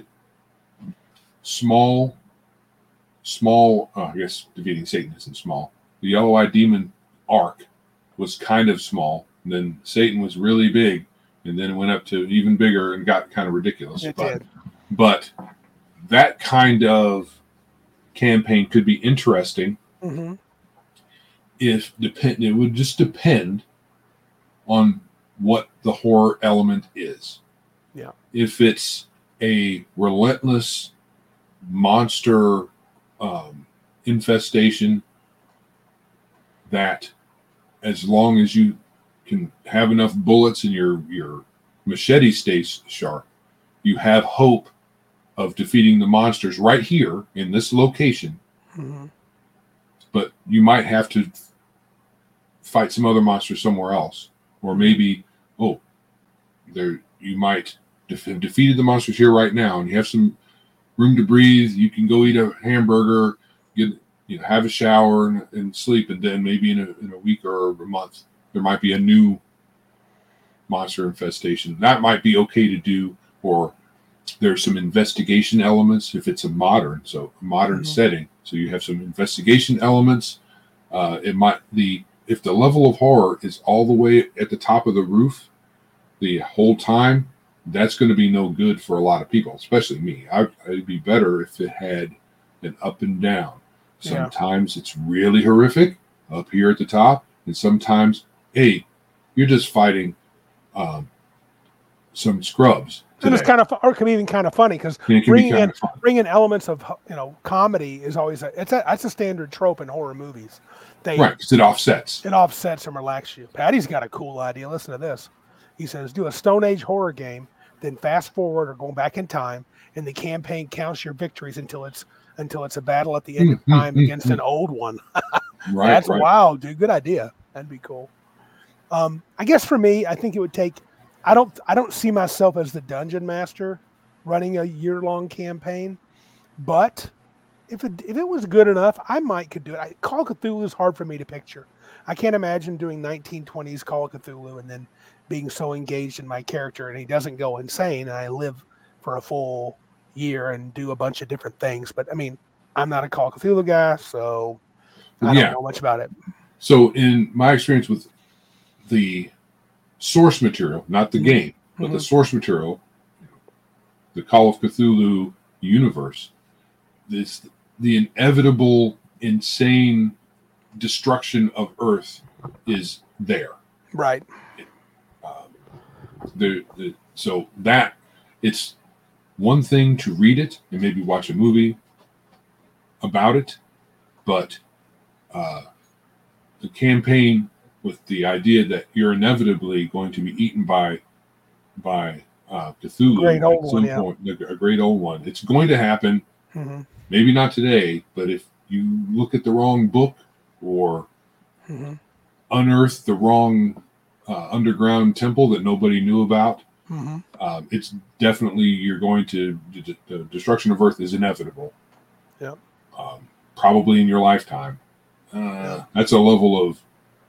small, small, uh, I guess defeating Satan isn't small. The Yellow-Eyed Demon arc was kind of small. And then Satan was really big. And then it went up to even bigger and got kind of ridiculous. It but, did. but that kind of campaign could be interesting Mm-hmm. if depend it would just depend on what the horror element is. Yeah. If it's a relentless monster um, infestation that, as long as you can have enough bullets and your your machete stays sharp, you have hope of defeating the monsters right here in this location. Mm-hmm. But you might have to fight some other monsters somewhere else, or maybe oh, there you might def- have defeated the monsters here right now, and you have some room to breathe. You can go eat a hamburger, get you know, have a shower and, and sleep, and then maybe in a in a week or a month there might be a new monster infestation. That might be okay to do, or there's some investigation elements if it's a modern, so a modern Mhm. setting. So you have some investigation elements. Uh, it might the if the level of horror is all the way at the top of the roof the whole time, that's going to be no good for a lot of people, especially me. I, it'd be better if it had an up and down. Yeah. Sometimes it's really horrific up here at the top, and sometimes, hey, you're just fighting um, some scrubs. And it's today. kind of, or it can be even kind of funny because And it can be bringing kind in of fun. bringing elements of you know comedy is always a, it's a that's a standard trope in horror movies. They Right, because it offsets. it offsets and relaxes you. Patty's got a cool idea. Listen to this. He says, do a Stone Age horror game, then fast forward or go back in time, and the campaign counts your victories until it's until it's a battle at the end of Mm, mm, time mm, against mm. an old one. Right, That's right. wild, dude. Good idea. That'd be cool. Um, I guess for me, I think it would take. I don't. I don't see myself as the dungeon master running a year long campaign, but if it if it was good enough, I might could do it. I, Call of Cthulhu is hard for me to picture. I can't imagine doing nineteen twenties Call of Cthulhu and then being so engaged in my character and he doesn't go insane and I live for a full year and do a bunch of different things. But I mean, I'm not a Call of Cthulhu guy, so I Yeah. don't know much about it. So, in my experience with the source material, not the Mhm. game, but the Mhm. source material, the Call of Cthulhu universe, this the inevitable, insane destruction of Earth is there. Right. Um, the, the, so that it's one thing to read it and maybe watch a movie about it, but uh, the campaign with the idea that you're inevitably going to be eaten by by uh, Cthulhu Great old at some one, yeah. point, a great old one. It's going to happen. hmm Maybe not today, but if you look at the wrong book or hmm unearth the wrong uh, underground temple that nobody knew about, hmm um, it's definitely you're going to the, the destruction of Earth is inevitable. Yep. Um, probably in your lifetime. Uh, Yeah. That's a level of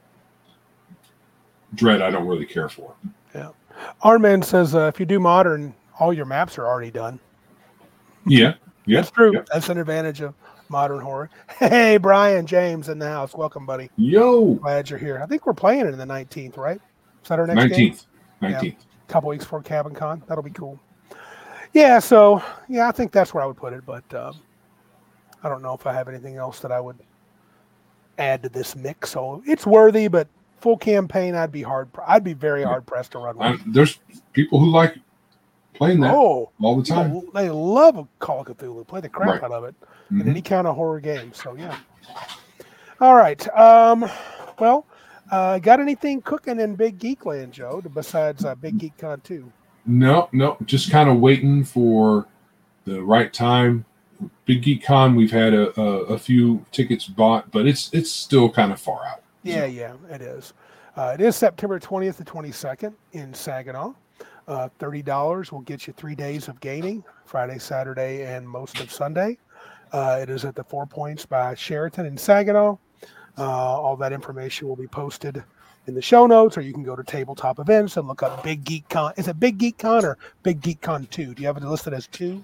dread I don't really care for. Arman says uh, if you do modern, all your maps are already done. Yeah, yeah, That's true. yeah. That's an advantage of modern horror. Hey, Brian James in the house. Welcome, buddy. Yo, Glad you're here. I think we're playing it in the nineteenth, right? Is that our next game? nineteenth, nineteenth. A couple weeks before Cabin Con. That'll be cool. Yeah, so, yeah, I think that's where I would put it, but um, I don't know if I have anything else that I would add to this mix. So it's worthy, but full campaign, I'd be hard. I'd be very Yeah. hard pressed to run I, one. there's people who like playing that Oh, all the time. people, they love a Call of Cthulhu. Play the crap Right. out of it. Mhm. in any kind of horror game. So yeah. All right. Um, well, uh, got anything cooking in Big Geek Land, Joe? Besides uh, Big Geek Con two? No, no, just kind of waiting for the right time Big Geek Con, we've had a, a, a few tickets bought, but it's it's still kind of far out. Yeah, So, yeah, it is. Uh, it is September twentieth to twenty-second in Saginaw. Uh, thirty dollars will get you three days of gaming, Friday, Saturday, and most of Sunday. Uh, it is at the Four Points by Sheraton in Saginaw. Uh, all that information will be posted in the show notes, or you can go to Tabletop Events and look up Big Geek Con. Is it Big Geek Con or Big Geek Con two? Do you have it listed as two?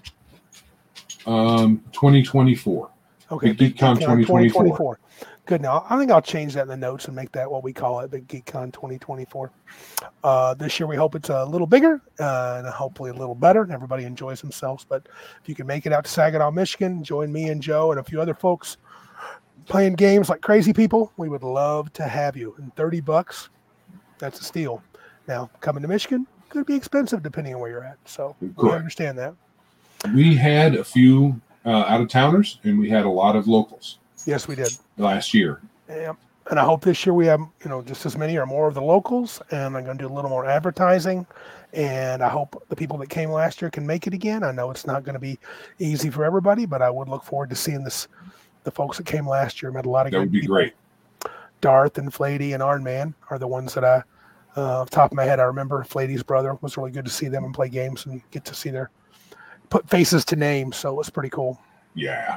um, twenty twenty-four. Okay, Big Geek Con twenty twenty-four. Good. Now, I think I'll change that in the notes and make that what we call it, Big Geek Con twenty twenty-four. Uh, this year, we hope it's a little bigger uh, and hopefully a little better, and everybody enjoys themselves. But if you can make it out to Saginaw, Michigan, join me and Joe and a few other folks playing games like crazy people, we would love to have you. And thirty bucks, that's a steal. Now, coming to Michigan could be expensive depending on where you're at. So we Correct. understand that. We had a few uh, out of towners, and we had a lot of locals Yes, we did. last year. Yeah. And I hope this year we have, you know, just as many or more of the locals, and I'm going to do a little more advertising. And I hope the people that came last year can make it again. I know it's not going to be easy for everybody, but I would look forward to seeing this. The folks that came last year met a lot of That good would be people. great. Darth and Flady and Arnman are the ones that I, uh, off the top of my head, I remember Flady's brother. It was really good to see them and play games and get to see their, put faces to names. So it was pretty cool. Yeah.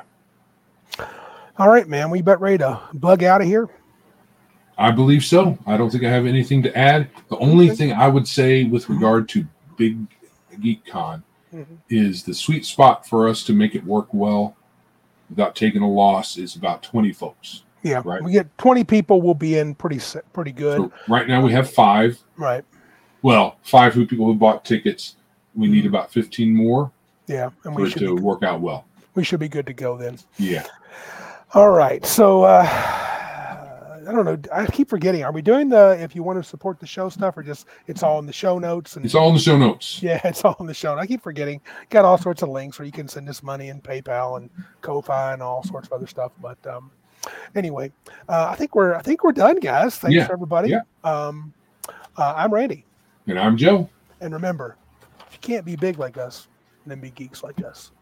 All right, man. We bet ready to bug out of here. I believe so. I don't think I have anything to add. The only Okay. thing I would say with regard to Big Geek Con Mm-hmm. is the sweet spot for us to make it work well without taking a loss is about twenty folks. Yeah, Right. we get twenty people. We'll be in pretty s- pretty good. So right now we have five. Right. Well, five who people who bought tickets. We need about fifteen more Yeah, and for we it should to be, work out well. we should be good to go then. Yeah. All right. So uh, I don't know. I keep forgetting. Are we doing the if you want to support the show stuff, or just it's all in the show notes? And It's all in the show notes. yeah, it's all in the show. I keep forgetting. Got all sorts of links where you can send us money and PayPal and Ko-fi and all sorts of other stuff. But um, anyway, uh, I think we're I think we're done, guys. Thanks Yeah, for everybody. yeah. Um, uh, I'm Randy, And I'm Joe. and remember, you can't be big like us and then be geeks like us.